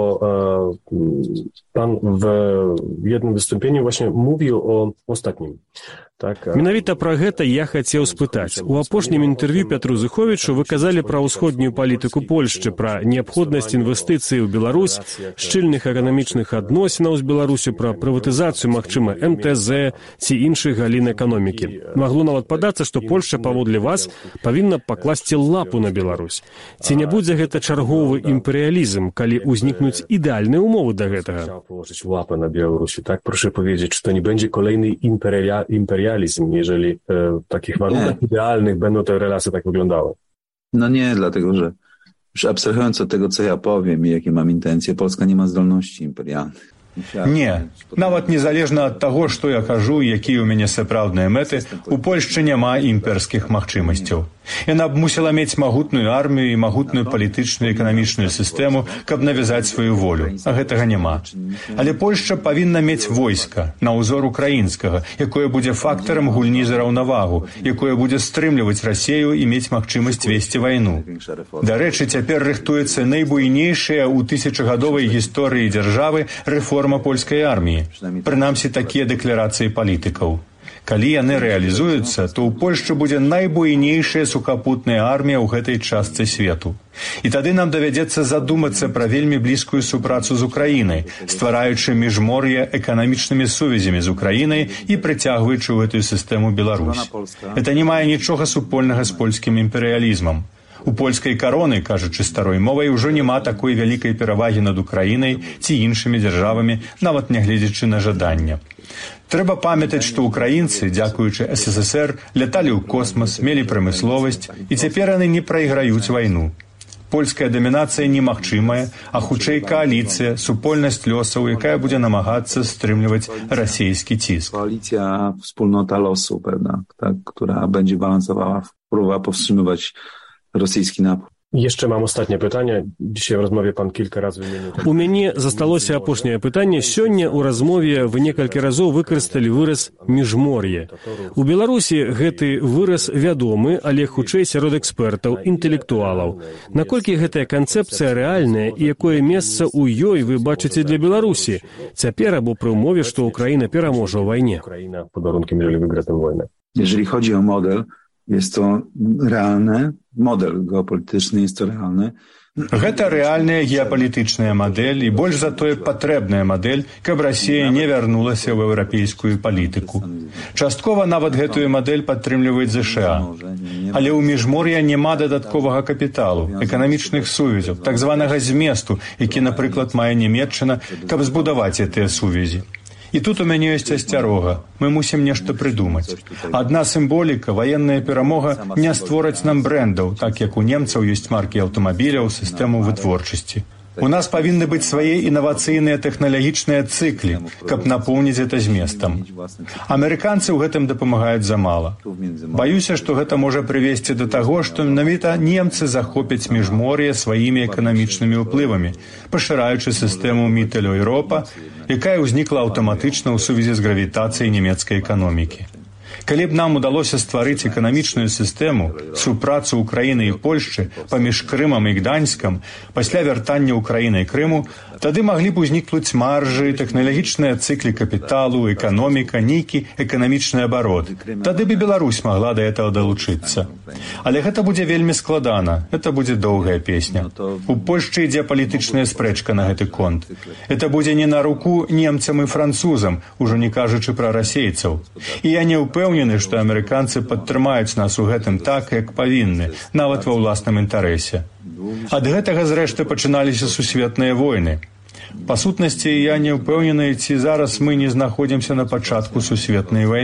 Speaker 5: e, pan w jednym wystąpieniu właśnie mówił o ostatnim. Так,
Speaker 7: Менавіта пра гэта я хацеў спытаць. У апошнім інтэрв'ю Пятру Зыховічу вы казалі пра ўсходнюю палітыку Польшчы, пра неабходнасць інвестыцый у Беларусь, шчыльных эканамічных адносінаў з Беларусю, пра прыватызацыю, магчыма, эм тэ зэ ці іншых галін эканомікі. Магло нават падацца, што Польшча, паводле вас, павінна пакласці лапу на Беларусь. Ці не будзе гэта чарговы імперыялізм, калі ўзнікнуць ідэальныя умовы да гэтага?
Speaker 5: Położyć łapę na Białorusi, tak? Proszę powiedzieć, czy to nie będzie kolejny imperia, imperializm, jeżeli e, w takich warunkach nie. idealnych będą te relacje tak wyglądały?
Speaker 6: No nie, dlatego że już abstrahując od tego, co ja powiem i jakie mam intencje, Polska nie ma zdolności imperialnych.
Speaker 8: Не, нават незалежна ад таго, што я кажу і якія ў мяне сапраўдныя мэты, у Польшчы няма імперскіх магчымасцяў. Яна б мусіла мець магутную армію і магутную палітычную і эканамічную сістэму, каб навязаць сваю волю, а гэтага няма. Але Польшча павінна мець войска на ўзор украінскага, якое будзе фактарам гульні за раўнавагу, якое будзе стрымліваць Расею і мець магчымасць весці вайну. Дарэчы, цяпер рыхтуецца найбуйнейшая ў тысячагадовай гісторыі дзяржавы рэформа польскай арміі. Прынамсі, такія дэкларацыі палітыкаў. Калі яны рэалізуюцца, то ў Польшчы будзе найбуйнейшая сухапутная армія ў гэтай частцы свету. І тады нам давядзецца задумацца пра вельмі блізкую супрацу з Украінай, ствараючы міжмор'е эканамічнымі сувязямі з Украінай і прыцягваючы ў гэтую сістэму Беларусь. Гэта не мае нічога супольнага з польскім імперыялізмам. У польскай кароны, кажучы старой мовай, ужо няма такой вялікай перавагі над Украінай ці іншымі дзяржавамі, нават нягледзячы на жаданне. Трэба памятаць, што украінцы, дзякуючы эс эс эс эр, ляталі ў космас, мелі прамысловасць, і цяпер яны не прайграюць вайну. Польская дамінацыя немагчымая, а хутчэй кааліцыя, супольнасць лёсаў, якая будзе намагацца стрымліваць расійскі ціск.
Speaker 6: Koalicja, wspólnota losu, pewna, tak, która będzie balansowała, próbowała powstrzymywać rosyjski napór.
Speaker 5: Jeszcze mam ostatnie pytanie. Dzisiaj w rozmowie pan kilka razy wymienił...
Speaker 7: У мяне засталося апошняе пытанне. Сёння ў размове вы некалькі разоў выкарысталі выраз «міжмор'е». У Беларусі гэты выраз вядомы, але хутчэй сярод экспертаў, інтэлектуалаў. Наколькі гэтая канцэпцыя рэальная і якое месца ў ёй вы бачыце для Беларусі? Цяпер або пры ўмове, што Украіна пераможа ў вайне.
Speaker 5: Ukraina pod warunkiem, jeżeli wygra tę wojnę.
Speaker 6: Jeżeli chodzi o model, jest to realne, model geopolityczny jest to realny.
Speaker 8: Гэта рэальная геапалітычная мадэль і больш за тое патрэбная мадэль, каб Расія не вярнулася ў еўрапейскую палітыку. Часткова нават гэтую мадэль падтрымліваюць зэ ша а. Але ў міжмор'я няма дадатковага капіталу, эканамічных сувязяў, так званага зместу, які, напрыклад, мае Нямецчына, каб збудаваць гэтыя сувязі. І тут у мяне ёсць асцярога. Мы мусім нешта прыдумаць. Адна сімволіка, ваенная перамога не створаць нам брэндаў, так як у немцаў ёсць маркі аўтамабіляў, сістэму вытворчасці. У нас павінны быць свае інавацыйныя тэхналагічныя цыклі, каб напоўніць гэта зместам. Амерыканцы ў гэтым дапамагаюць замала. Баюся, што гэта можа прывесці да таго, што менавіта немцы захопяць міжмор'е сваімі эканамічнымі ўплывамі, пашыраючы сістэму Міттель-Еўропа, якая ўзнікла аўтаматычна ў сувязі з гравітацыяй нямецкай эканомікі. Калі б нам удалося стварыць эканамічную сістэму, супрацу Украіны і Польшчы паміж Крымам і Гданьскам, пасля вяртання Украіны і Крыму, тады маглі б узнікнуць маржы, тэхналагічныя цыклі капіталу, эканоміка, нейкі эканамічны абарот. Тады бы Беларусь магла да гэтага далучыцца. Але гэта будзе вельмі складана, гэта будзе доўгая песня. У Польшчы ідзе палітычная спрэчка на гэты конт. Гэта будзе не на руку немцам і французам, ужо не кажучы пра расейцаў. І я не ўпэўнены, што амерыканцы падтрымаюць нас у гэтым так, як павінны, нават ва ўласным інтарэсе. Ад гэтага, зрэшты, пачыналіся сусветныя войны. Па сутнасці, я не ўпэўнены, ці зараз мы не знаходзімся на пачатку сусветнай вайны.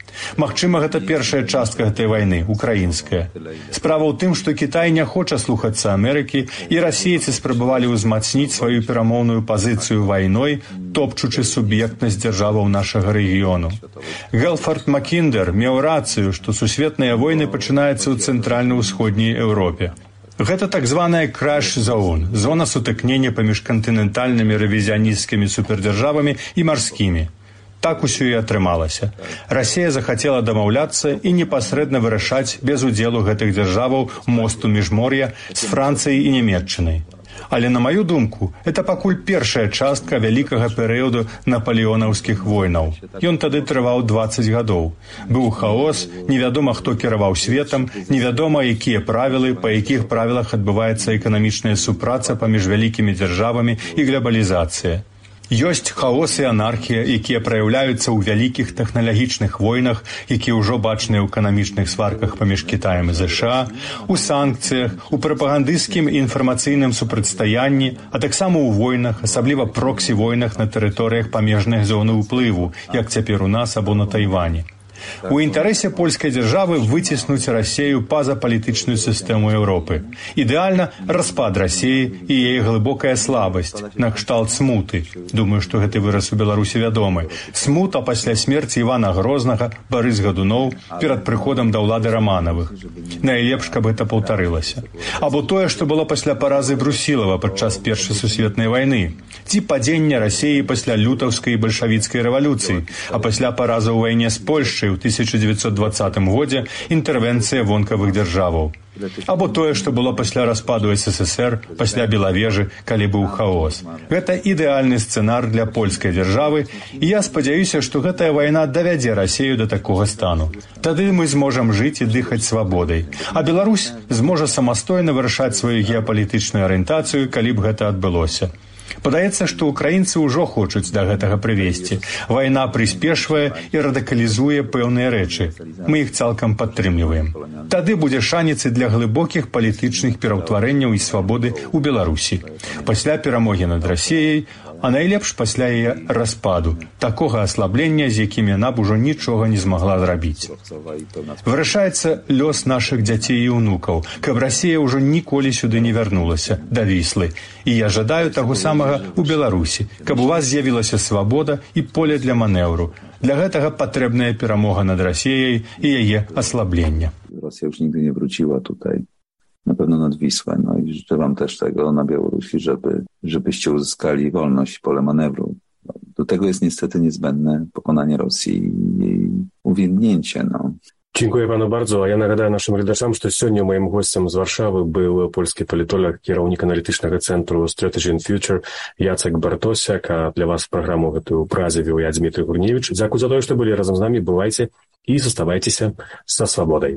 Speaker 8: Магчыма, гэта першая частка гэтай вайны, украінская. Справа ў тым, што Кітай не хоча слухацца Амерыкі, і расейцы спрабавалі ўзмацніць сваю перамоўную пазіцыю вайной, топчучы суб'ектнасць дзяржаваў нашага рэгіёну. Гелфорд Маккіндер меў рацыю, што сусветныя войны пачынаюцца ў цэнтральна-ўсходняй Еўропе. Гэта так званая краш-зоун, зона сутыкнення паміж кантынентальнымі рэвізіянісцкімі супердзяржавамі і марскімі. Так усё і атрымалася. Расія захацела дамаўляцца і непасрэдна вырашаць без удзелу гэтых дзяржаваў мосту міжмор'я з Францыяй і Нямецчынай. Але, на маю думку, это пакуль першая частка вялікага перыяду напалеонаўскіх войнаў. Ён тады трываў дваццаць гадоў. Быў хаос, невядома, хто кіраваў светам, невядома, якія правілы, па якіх правілах адбываецца эканамічная супраца паміж вялікімі дзяржавамі і глобалізацыя. Ёсць хаос і анархія, якія праяўляюцца ў вялікіх тэхналагічных войнах, якія ўжо бачныя ў эканамічных сварках паміж Кітаем і ЗША, у санкцыях, у прапагандысцкім і інфармацыйным супрацьстаянні, а таксама ў войнах, асабліва проксі-войнах на тэрыторыях памежных зоны ўплыву, як цяпер у нас або на Тайвані. У інтарэсе польскай дзяржавы выціснуць Расею па-за палітычную сістэму Еўропы. Ідэальна распад Расеі і яе глыбокая слабасць, накшталт смуты. Думаю, што гэты выраз у Беларусі вядомы. Смута пасля смерці Івана Грознага, Барыс Гадуноў, перад прыходам да ўлады Раманавых. Найлепш, каб гэта паўтарылася. Або тое, што было пасля паразы Брусілава падчас Першай сусветнай вайны. Ці падзення Расеі пасля лютаўскай і бальшавіцкай рэвалюцыі, а пасля паразы ў вайне з Польшчай у тысяча дзевяцьсот дваццатым годзе інтэрвенцыя вонкавых дзяржаваў. Або тое, што было пасля распаду СССР, пасля Белавежы, калі быў хаос. Гэта ідэальны сцэнар для польскай дзяржавы, і я спадзяюся, што гэтая вайна давядзе Расею да такога стану. Тады мы зможам жыць і дыхаць свабодай. А Беларусь зможа самастойна вырашаць сваю геапалітычную арыентацыю, калі б гэта адбылося. Падаецца, што украінцы ўжо хочуць да гэтага прывесці. Вайна прыспешвае і радыкалізуе пэўныя рэчы. Мы іх цалкам падтрымліваем. Тады будзе шанец і для глыбокіх палітычных пераўтварэнняў і свабоды ў Беларусі. Пасля перамогі над Расеяй, а найлепш пасля яе распаду, такога аслаблення, з якім яна б ужо нічога не змагла зрабіць. Вырашаецца лёс нашых дзяцей і ўнукаў, каб Расія ўжо ніколі сюды не вярнулася, да Віслы. І я жадаю таго самага ў Беларусі, каб у вас з'явілася свабода і поле для манеўру. Для гэтага патрэбная перамога над Расіяй і яе аслаблення.
Speaker 6: Rosja już nigdy nie wróciła tutaj, na pewno nad Wisłę. No i życzę wam też tego na Białorusi, żeby, żebyście uzyskali wolność, pole manewru. Do tego jest niestety niezbędne pokonanie Rosji i jej uwiędnięcie. No.
Speaker 5: Dziękuję panu bardzo. A ja nagадаю нашим глядачам, што сёння моим гостем з Варшавы быў польскі палітолог, кіраўнік аналітычнага цэнтру Strategy and Future Яцек Бартосяк, а для вас праграму гэтую празавіў я, Дмітрий Гурневич. Дзякуй за тое, што былі разам з намі. Бывайце і заставайцеся са свабодай.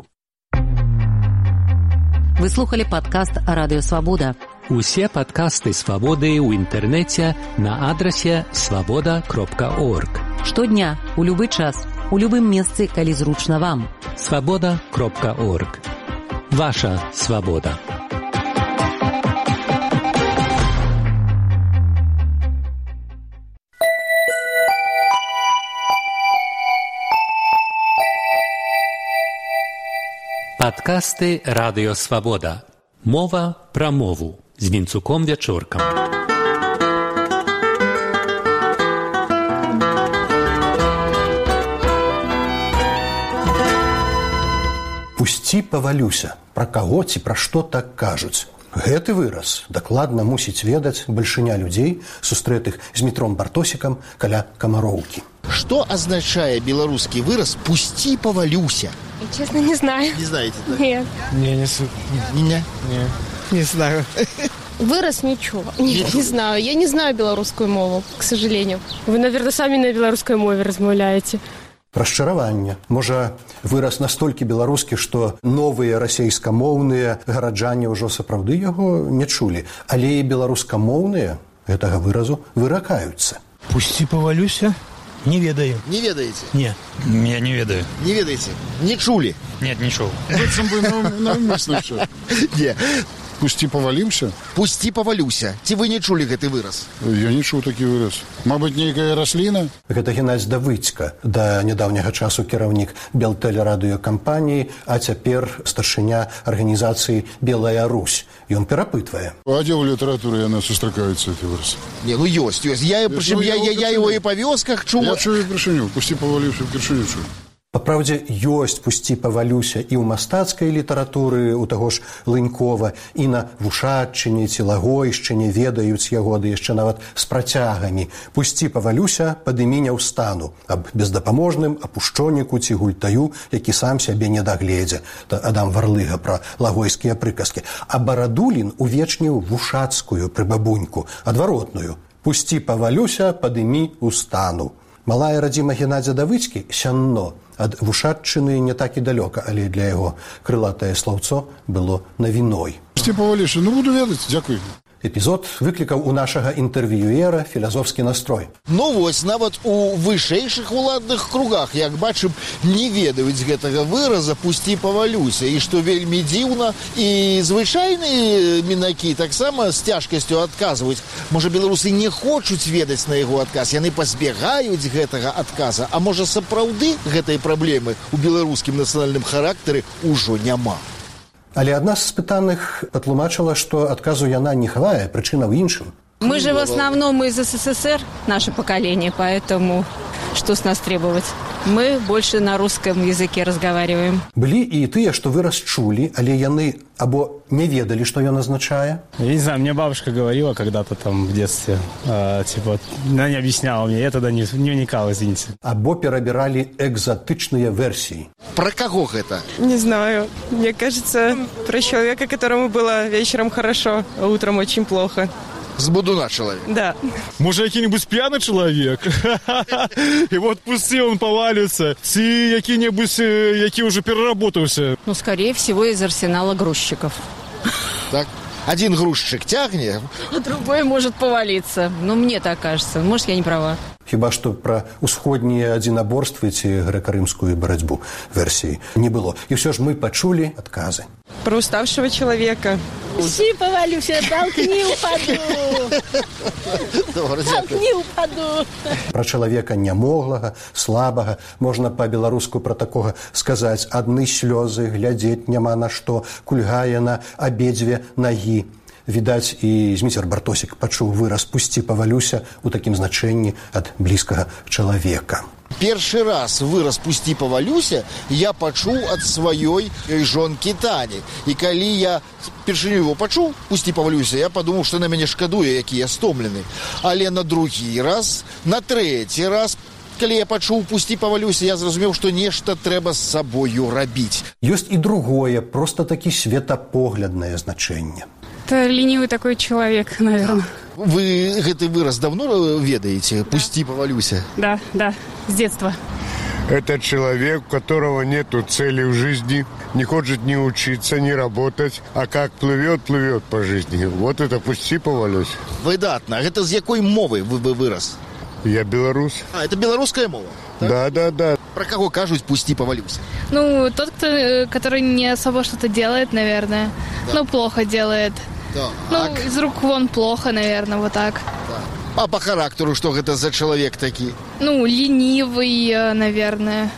Speaker 1: Вы слухали падкаст Радыё Свабода.
Speaker 4: Усе падкасты Свабоды ў інтэрнэце на адрасе свабода кропка орг.
Speaker 1: Штодня, у любы час, у любым месцы, калі зручна вам.
Speaker 4: свабода кропка орг. Ваша свабода. Падкасты Радыё Свабода. Мова пра мову з Вінцуком Вячоркам.
Speaker 9: Пусці павалюся, пра каго ці пра што так кажуць. Гэты выраз дакладна мусіць ведаць бальшыня людзей, сустрэтых з Дмітром Бартосікам каля Камароўкі.
Speaker 10: Что означает белорусский выраз «пусти повалюся»?
Speaker 11: Я, честно, не знаю.
Speaker 10: Не знаете, да?
Speaker 11: Нет.
Speaker 10: Не, не, не, не, не знаю.
Speaker 11: Выраз ничего. Нет, не знаю. Я не знаю белорусскую мову, к сожалению. Вы, наверное, сами на белорусской мове размаўляете.
Speaker 9: Расчараванне. Можа, выраз настолькі беларускі, што новыя расейскамоўныя гараджане ўжо сапраўды яго не чулі. Але і беларускамоўныя гэтага выразу выракаюцца.
Speaker 12: «Пусти повалюся»? Не ведаю.
Speaker 10: Не ведаете?
Speaker 12: Не, я не ведаю.
Speaker 10: Не ведаете? Не чули?
Speaker 12: Нет, не чул.
Speaker 10: Не.
Speaker 13: Пусти повалимся?
Speaker 10: Пусти повалюся. Ці вы не чулі гэты выраз?
Speaker 13: Я не чуў такі выраз. Мабыць, нейкая расліна?
Speaker 9: Гэта Геннадзь Давыцька, да нядаўняга часу кіраўнік Белтэлерадыёкампаніі, а цяпер старшыня арганізацыі «Белая Русь». Ён перапытвае.
Speaker 13: А дзе ў літаратуры яна сустракаецца, гэты выраз?
Speaker 10: Не, ну ёсць, ёсць. Я, я, прычым, я, я, я его і па вёсках чуў.
Speaker 13: Я чую першыню. Пусти повалимся, першыню чую.
Speaker 9: Па праўдзе, ёсць «Пусці павалюся» і ў мастацкай літаратуры, у таго ж Лынькова, і на Вушаччыне ці Лагойшчыне ведаюць яго, ды яшчэ нават з працягамі. «Пусці павалюся, падымі не ўстану» аб бездапаможным апушчоніку ці гультаю, які сам сябе не дагледзе. Та Адам Варлыга пра лагойскія прыказкі. А Барадулін увечніў вушацкую прыбабуньку, адваротную. «Пусці павалюся, падымі ўстану». Малая радзіма Геннадзя Давыцькі сянно. Ад Вушаччыны не так і далёка, але для яго крылатае слаўцо было навіной.
Speaker 13: Пусти поваліся, ну буду ведаць, дзякуй.
Speaker 9: Эпізод выклікаў у нашага інтэрв'юера філазофскі настрой.
Speaker 10: Ну вось, нават у вышэйшых уладных кругах, як бачым, не ведаюць гэтага выраза «пусти повалюся». І што вельмі дзіўна, і звычайныя мінакі таксама з цяжкасцю адказваюць. Можа, беларусы не хочуць ведаць на яго адказ, яны пазбягаюць гэтага адказа. А можа, сапраўды гэтай праблемы ў беларускім нацыянальным характары ўжо няма.
Speaker 9: Але адна з спытаных патлумачыла, што адказу яна не хавае, прычына ў іншым.
Speaker 14: Мы же в основном из СССР, наше поколение, поэтому что с нас требовать? Мы больше на русском языке разговариваем.
Speaker 9: Былі і тыя, што выраз чулі, але яны або не ведалі, што ён азначае.
Speaker 15: Я не знаю, мне бабушка говорила когда-то там в детстве, э, типа, она не объясняла мне, я тогда не, не вникал, извините.
Speaker 9: Або перабіралі экзотычныя версіі.
Speaker 10: Про кого гэта?
Speaker 16: Не знаю. Мне кажется, про человека, которому было вечером хорошо, а утром очень плохо.
Speaker 10: З будуна чоловік?
Speaker 16: Да.
Speaker 15: Може, який-небудь п'яний чоловік? І от пусти, він повалиться. Ці які-небудь, які вже переработався.
Speaker 14: Ну, скорее всего, из арсенала грузчиков.
Speaker 10: Так? Один грузчик тягне,
Speaker 14: а другой может повалиться. Ну, мне так кажется. Может, я не права.
Speaker 9: Хіба што пра усходнія адзінаборствы ці грэка-рымскую барацьбу версіі не было. І ўсё ж мы пачулі адказы.
Speaker 16: Про уставшего человека.
Speaker 17: Пусти повалюся, толкни, упаду. Толкни, упаду.
Speaker 9: Пра чалавека нямоглага, слабага, можна па-беларуску пра такога сказаць: адны слёзы, глядзець няма на што, кульгае на абедзве нагі. Відаць, і Зміцер Бартосік пачуў выраз «пусці павалюся» у такім значэнні ад блізкага чалавека.
Speaker 10: Першы раз выраз «пусці павалюся» я пачуў ад сваёй жонкі Тані. І калі я першыню его пачуў «пусці павалюся», я падумаў, што на мяне шкадуе, які я стомлены. Але на другі раз, на трэці раз, калі я пачуў «пусці павалюся», я зразумеў, што нешта трэба з сабою рабіць.
Speaker 9: Ёсць і другое, проста такі светапогляднае значэнне.
Speaker 11: Это ленивый такой человек, наверное.
Speaker 10: Вы гэты выраз давно ведаете? «Пусти повалюся»?
Speaker 11: Да, да, с детства.
Speaker 18: Это человек, у которого нету цели в жизни, не хочет ни учиться, ни работать, а как плывет, плывет по жизни. Вот это «пусти повалюся».
Speaker 10: Выдатно. А гэта з якой мовы вы бы выраз?
Speaker 18: Я белорус.
Speaker 10: А, это белорусская мова?
Speaker 18: Так? Да, да, да.
Speaker 10: Про кого кажут «пусти повалюся»?
Speaker 11: Ну, тот, кто, который не особо что-то делает, наверное. Да. Ну, плохо делает.
Speaker 10: Так.
Speaker 11: Ну, из рук вон плохо, наверное, вот так.
Speaker 10: Да. А по характеру что это за человек такой?
Speaker 11: Ну, ленивый, наверное,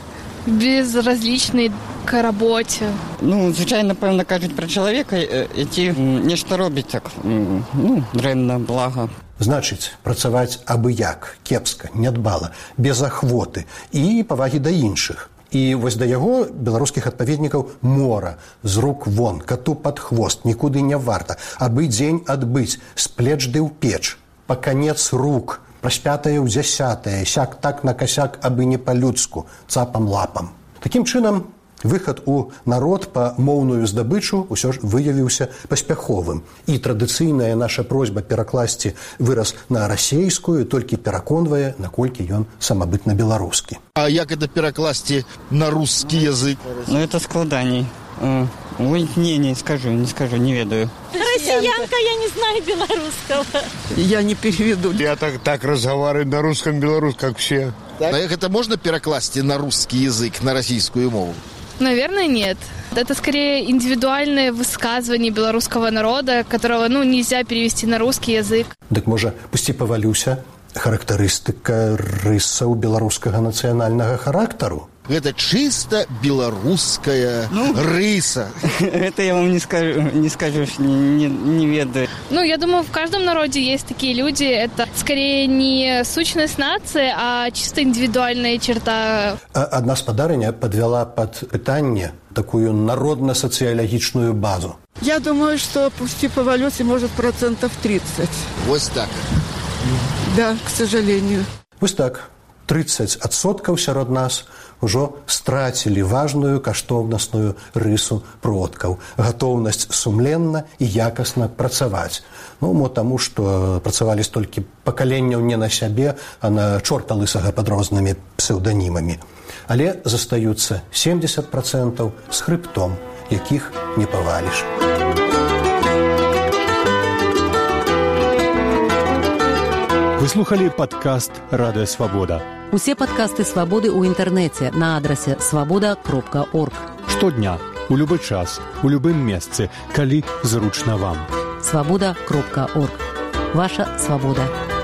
Speaker 11: безразличный к работе.
Speaker 19: Ну, звичайно, напевно, кажуть про чоловіка, які нешта робить так, ну, дрэнна, блага.
Speaker 9: Значыць, працаваць абы-як, кепска, нядбала, без ахвоты і павагі да іншых. І вось да яго беларускіх адпаведнікаў мора, з рук вон, кату пад хвост, нікуды не варта, абы дзень адбыць, з плеч ды ў печ, па канец рук, праспятае ў дзясятае, сяк так на касяк, абы не па-людску, цапам-лапам. Такім чынам, выхад у народ па моўную здабычу ўсё ж выявіўся паспяховым. І традыцыйная наша просьба перакласці выраз на расейскую толькі пераконвае, наколькі ён самабытна беларускі.
Speaker 10: А як это перакласці на русский язык?
Speaker 19: Ну, это складаней. Ой, не, не скажу, не скажу, не ведаю.
Speaker 17: Россиянка, я не знаю белорусского.
Speaker 19: Я не переведу.
Speaker 18: Я так, так разговариваю на русском белорус, как все.
Speaker 10: Так? А это можно перекласти на русский язык, на российскую мову?
Speaker 20: Наверное, нет. Это скорее индивидуальное высказывание белорусского народа, которого, ну, нельзя перевести на русский язык.
Speaker 9: Так, можа, пусти павалюся, характарыстыка рысаў беларускага нацыянальнага характару?
Speaker 10: Это чисто белорусская ну, рыса.
Speaker 19: Это я вам не скажу, не скажу, не, не ведаю.
Speaker 20: Ну, я думаю, в каждом народе есть такие люди. Это скорее не сущность нации, а чисто индивидуальная черта.
Speaker 9: Одна спадарыня подвяла под пытанне такую народно-социологичную базу.
Speaker 21: Я думаю, что пусти повалюся может процентов тридцать.
Speaker 10: Вот так.
Speaker 21: Да, к сожалению.
Speaker 9: Вот так. тридцать адсоткаў сярод нас ужо страцілі важную каштоўнасную рысу продкаў. Гатоўнасць сумленна і якасна працаваць. Ну, мо таму, што працавалі столькі пакаленняў не на сябе, а на чорта лысага пад рознымі псеўданімамі. Але застаюцца семьдесят процентов з хрыбтом, якіх не паваліш.
Speaker 8: Вы слухали падкаст «Радыё Свабода».
Speaker 1: Усе падкасты «Свабоды» ў інтэрнэце на адрасе свабода кропка орг.
Speaker 8: Штодня, у любы час, у любым месцы, калі зручна вам.
Speaker 1: свабода кропка орг. Ваша свабода.